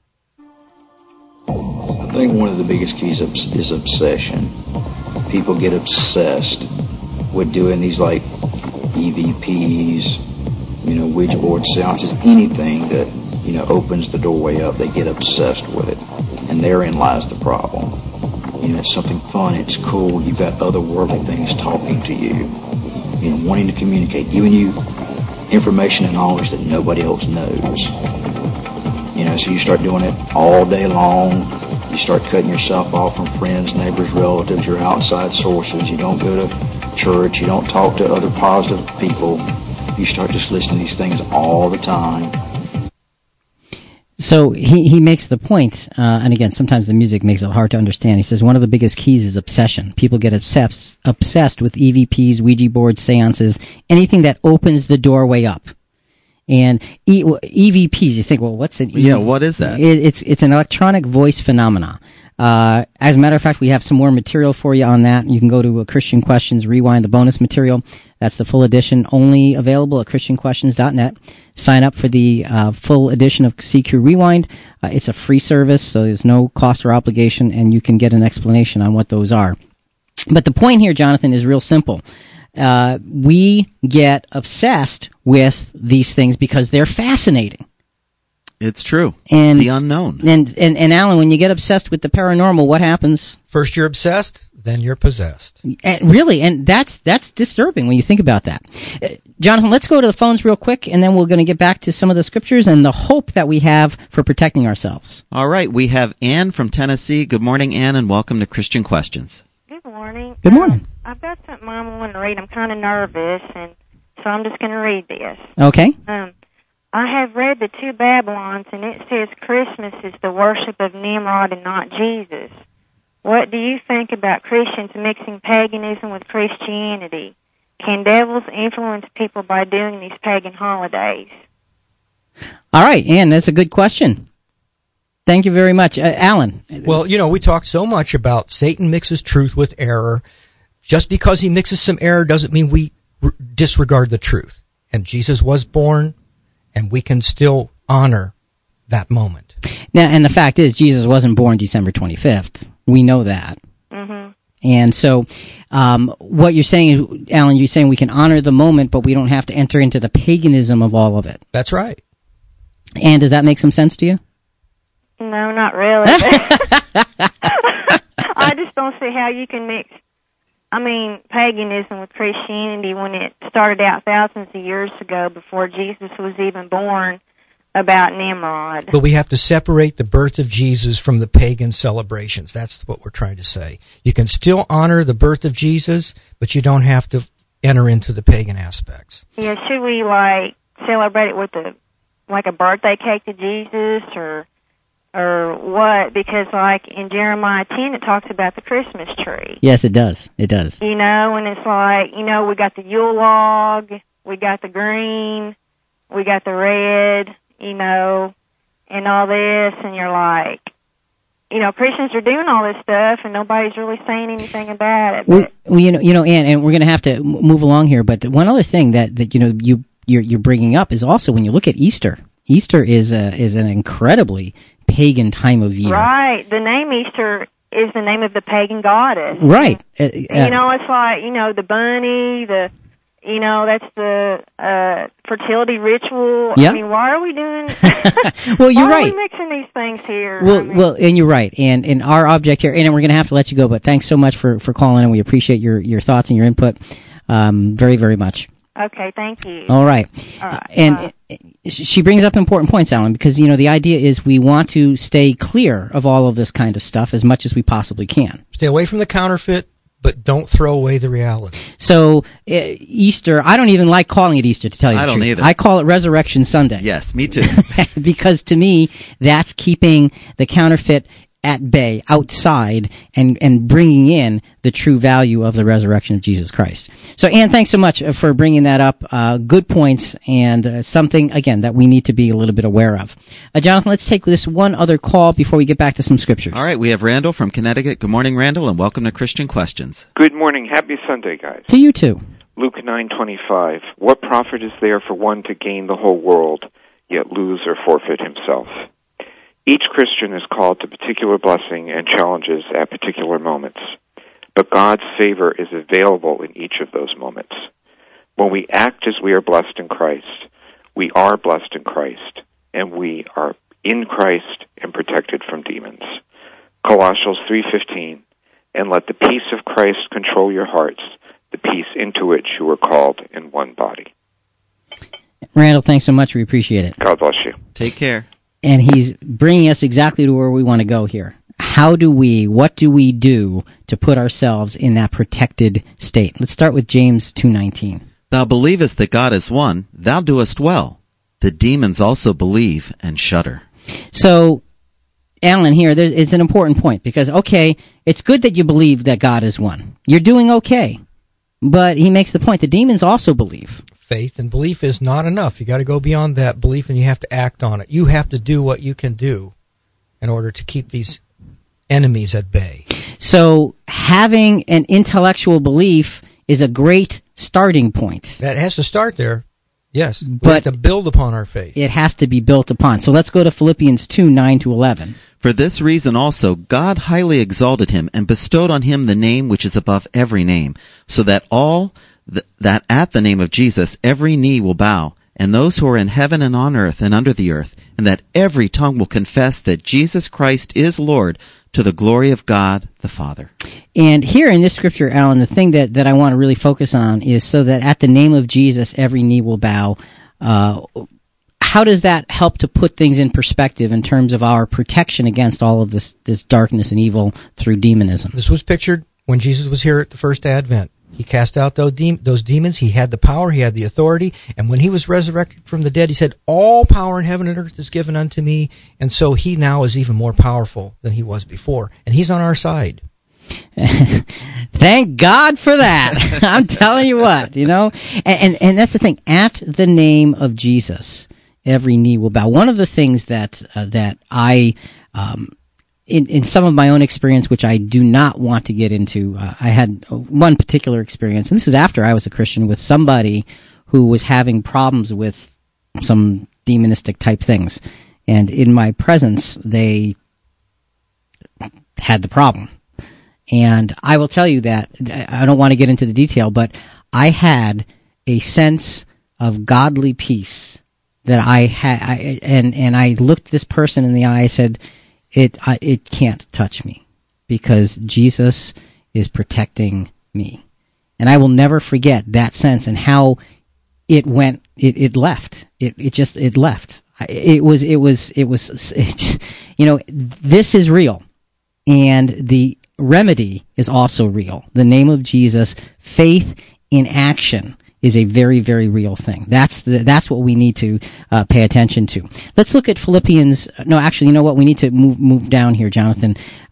I think one of the biggest keys is obsession. People get obsessed with doing these like EVPs, Ouija board seances, anything that opens the doorway up. They get obsessed with it, and therein lies the problem. It's something fun, it's cool, you've got otherworldly things talking to you, wanting to communicate, giving you information and knowledge that nobody else knows. So you start doing it all day long, you start cutting yourself off from friends, neighbors, relatives, your outside sources, you don't go to church, you don't talk to other positive people, you start just listening to these things all the time. So he makes the point, and again, sometimes the music makes it hard to understand. He says one of the biggest keys is obsession. People get obsessed with EVPs, Ouija boards, seances, anything that opens the doorway up. And EVPs, you think, well, what's an EVP? Yeah, what is that? It's an electronic voice phenomena. As a matter of fact, we have some more material for you on that. You can go to Christian Questions, rewind the bonus material. That's the full edition, only available at ChristianQuestions.net. Sign up for the full edition of CQ Rewind. It's a free service, so there's no cost or obligation, and you can get an explanation on what those are. But the point here, Jonathan, is real simple. We get obsessed with these things because they're fascinating. It's true. And the unknown. And Alan, when you get obsessed with the paranormal, what happens? First you're obsessed, then you're possessed. Really, and that's disturbing when you think about that. Jonathan, let's go to the phones real quick, and then we're going to get back to some of the scriptures and the hope that we have for protecting ourselves. All right, we have Ann from Tennessee. Good morning, Ann, and welcome to Christian Questions. Good morning. Good morning. I've got something I want to read. I'm kind of nervous, and so I'm just going to read this. Okay. I have read the two Babylons, and it says Christmas is the worship of Nimrod and not Jesus. What do you think about Christians mixing paganism with Christianity? Can devils influence people by doing these pagan holidays? All right, Ann, that's a good question. Thank you very much. Alan. Well, we talk so much about Satan mixes truth with error. Just because he mixes some error doesn't mean we disregard the truth. And Jesus was born, and we can still honor that moment. Now, and the fact is, Jesus wasn't born December 25th. We know that. Mm-hmm. And so what you're saying, Alan, you're saying we can honor the moment, but we don't have to enter into the paganism of all of it. That's right. And does that make some sense to you? No, not really. I just don't see how you can mix, paganism with Christianity when it started out thousands of years ago before Jesus was even born about Nimrod. But we have to separate the birth of Jesus from the pagan celebrations. That's what we're trying to say. You can still honor the birth of Jesus, but you don't have to enter into the pagan aspects. Yeah, should we, celebrate it with a birthday cake to Jesus, or what? Because, in Jeremiah 10, it talks about the Christmas tree. Yes, it does. It does. And it's we got the Yule log, we got the green, we got the red, and all this, and you're like, Christians are doing all this stuff, and nobody's really saying anything about it. Well, Ann, and we're going to have to move along here, but one other thing that you're bringing up is also when you look at Easter. Easter is an incredibly pagan time of year. Right. The name Easter is the name of the pagan goddess. Right. It's the bunny, that's the fertility ritual. Yeah. Why are we doing well, you're right. Why are we mixing these things here? Well, and you're right. And our object here, and we're going to have to let you go, but thanks so much for calling, and we appreciate your thoughts and your input very, very much. Okay, thank you. All right. All right. And she brings up important points, Alan, because, the idea is we want to stay clear of all of this kind of stuff as much as we possibly can. Stay away from the counterfeit, but don't throw away the reality. So, Easter, I don't even like calling it Easter, to tell you the truth. I don't either. I call it Resurrection Sunday. Yes, me too. Because to me, that's keeping the counterfeit at bay, outside, and bringing in the true value of the resurrection of Jesus Christ. So, Ann, thanks so much for bringing that up. Good points, and something, again, that we need to be a little bit aware of. Jonathan, let's take this one other call before we get back to some scriptures. All right, we have Randall from Connecticut. Good morning, Randall, and welcome to Christian Questions. Good morning. Happy Sunday, guys. To you too. Luke 9:25. What profit is there for one to gain the whole world, yet lose or forfeit himself? Each Christian is called to particular blessing and challenges at particular moments, but God's favor is available in each of those moments. When we act as we are blessed in Christ, we are blessed in Christ, and we are in Christ and protected from demons. Colossians 3:15, and let the peace of Christ control your hearts, the peace into which you are called in one body. Randall, thanks so much. We appreciate it. God bless you. Take care. And he's bringing us exactly to where we want to go here. What do we do to put ourselves in that protected state? Let's start with James 2:19. Thou believest that God is one, thou doest well. The demons also believe and shudder. So, Alan, here, it's an important point, because, okay, it's good that you believe that God is one. You're doing okay. But he makes the point, the demons also believe. faith, and belief is not enough. You got to go beyond that belief, and you have to act on it. You have to do what you can do in order to keep these enemies at bay. So having an intellectual belief is a great starting point. That has to start there. Yes, we but have to build upon our faith. It has to be built upon. So let's go to Philippians 2:9-11. For this reason also God highly exalted him and bestowed on him the name which is above every name, so that that at the name of Jesus every knee will bow, and those who are in heaven and on earth and under the earth, and that every tongue will confess that Jesus Christ is Lord, to the glory of God the Father. And here in this scripture, Alan, the thing that I want to really focus on is so that at the name of Jesus every knee will bow. How does that help to put things in perspective in terms of our protection against all of this darkness and evil through demonism? This was pictured when Jesus was here at the first advent. He cast out those demons. He had the power. He had the authority. And when he was resurrected from the dead, he said, all power in heaven and earth is given unto me. And so he now is even more powerful than he was before. And he's on our side. Thank God for that. I'm telling you what, and that's the thing. At the name of Jesus, every knee will bow. One of the things that I, in some of my own experience, which I do not want to get into, I had one particular experience, and this is after I was a Christian, with somebody who was having problems with some demonistic type things. And in my presence, they had the problem. And I will tell you that, I don't want to get into the detail, but I had a sense of godly peace that I had, and I looked this person in the eye, I said, it can't touch me, because Jesus is protecting me. And I will never forget that sense and how it went, it left. It left. This is real. And the remedy is also real. The name of Jesus, faith in action, is a very, very real thing. That's what we need to pay attention to. Let's look at Philippians. No, actually, you know what? We need to move down here, Jonathan.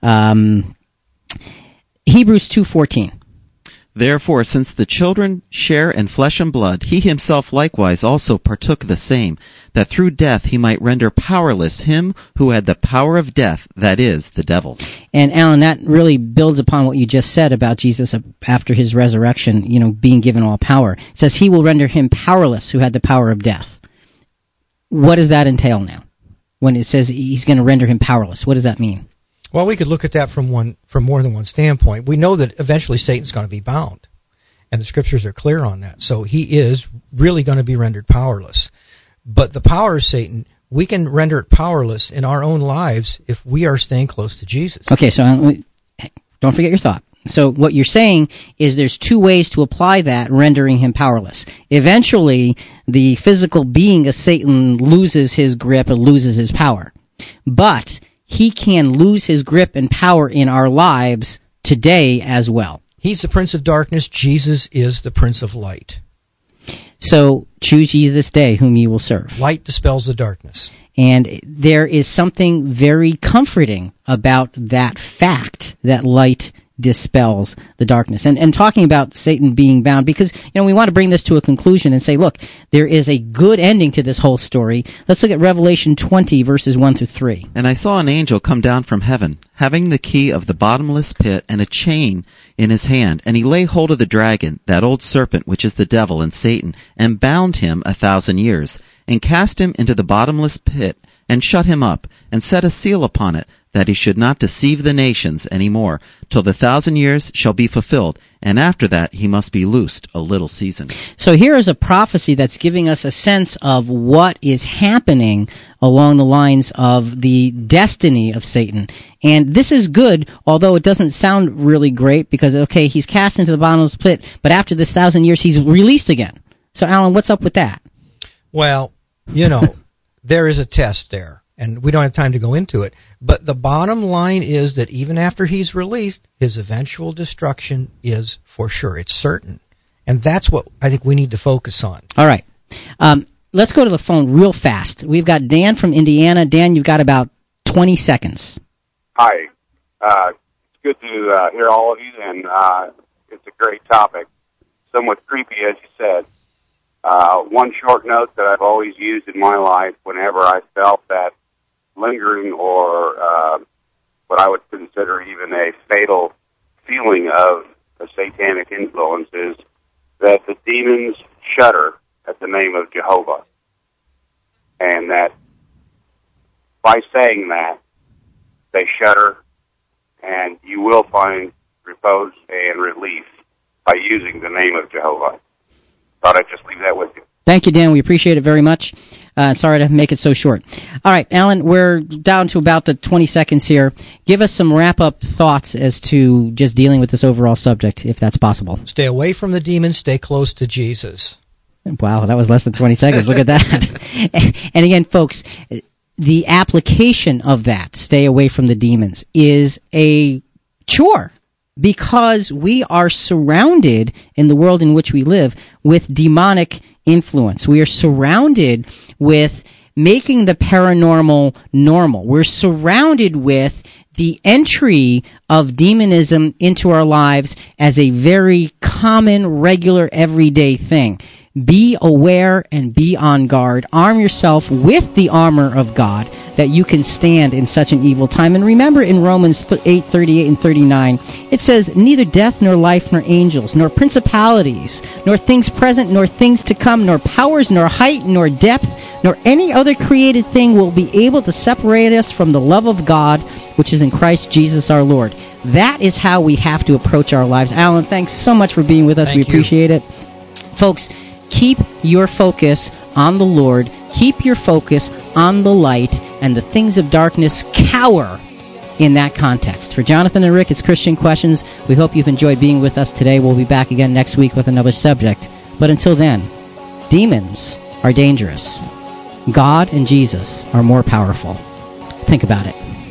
Hebrews 2:14. Therefore, since the children share in flesh and blood, he himself likewise also partook the same, that through death he might render powerless him who had the power of death, that is, the devil. And Alan, that really builds upon what you just said about Jesus after his resurrection, being given all power. It says he will render him powerless who had the power of death. What does that entail now? When it says he's going to render him powerless, what does that mean? Well, we could look at that from more than one standpoint. We know that eventually Satan's going to be bound, and the scriptures are clear on that. So he is really going to be rendered powerless. But the power of Satan, we can render it powerless in our own lives if we are staying close to Jesus. Okay, so don't forget your thought. So what you're saying is there's two ways to apply that, rendering him powerless. Eventually, the physical being of Satan loses his grip and loses his power. But he can lose his grip and power in our lives today as well. He's the Prince of Darkness. Jesus is the Prince of Light. So choose ye this day whom ye will serve. Light dispels the darkness. And there is something very comforting about that fact that light dispels the darkness. And talking about Satan being bound, because we want to bring this to a conclusion and say, look, there is a good ending to this whole story. Let's look at Revelation 20, verses 1-3. And I saw an angel come down from heaven, having the key of the bottomless pit and a chain in his hand. And he laid hold of the dragon, that old serpent, which is the devil and Satan, and bound him 1,000 years, and cast him into the bottomless pit, and shut him up, and set a seal upon it, that he should not deceive the nations any more, till the 1,000 years shall be fulfilled, and after that he must be loosed a little season. So here is a prophecy that's giving us a sense of what is happening along the lines of the destiny of Satan. And this is good, although it doesn't sound really great, because, okay, he's cast into the bottomless pit, but after this 1,000 years he's released again. So, Alan, what's up with that? Well, there is a test there. And we don't have time to go into it. But the bottom line is that even after he's released, his eventual destruction is for sure. It's certain. And that's what I think we need to focus on. All right. Let's go to the phone real fast. We've got Dan from Indiana. Dan, you've got about 20 seconds. Hi. It's good to hear all of you, and it's a great topic. Somewhat creepy, as you said. One short note that I've always used in my life whenever I felt that lingering or what I would consider even a fatal feeling of a satanic influence is that the demons shudder at the name of Jehovah. And that by saying that, they shudder, and you will find repose and relief by using the name of Jehovah. Thought I'd just leave that with you. Thank you, Dan. We appreciate it very much. Sorry to make it so short. All right, Alan, we're down to about the 20 seconds here. Give us some wrap-up thoughts as to just dealing with this overall subject, if that's possible. Stay away from the demons. Stay close to Jesus. Wow, that was less than 20 seconds. Look at that. And again, folks, the application of that, stay away from the demons, is a chore. Because we are surrounded in the world in which we live with demonic influence. We are surrounded with making the paranormal normal. We're surrounded with the entry of demonism into our lives as a very common, regular, everyday thing. Be aware and be on guard. Arm yourself with the armor of God that you can stand in such an evil time. And remember in Romans 8:38 and 39, it says, neither death nor life nor angels, nor principalities, nor things present nor things to come, nor powers, nor height, nor depth, nor any other created thing will be able to separate us from the love of God, which is in Christ Jesus our Lord. That is how we have to approach our lives. Alan, thanks so much for being with us. We appreciate it. Folks, keep your focus on the Lord. Keep your focus on the light, and the things of darkness cower in that context. For Jonathan and Rick, it's Christian Questions. We hope you've enjoyed being with us today. We'll be back again next week with another subject. But until then, demons are dangerous. God and Jesus are more powerful. Think about it.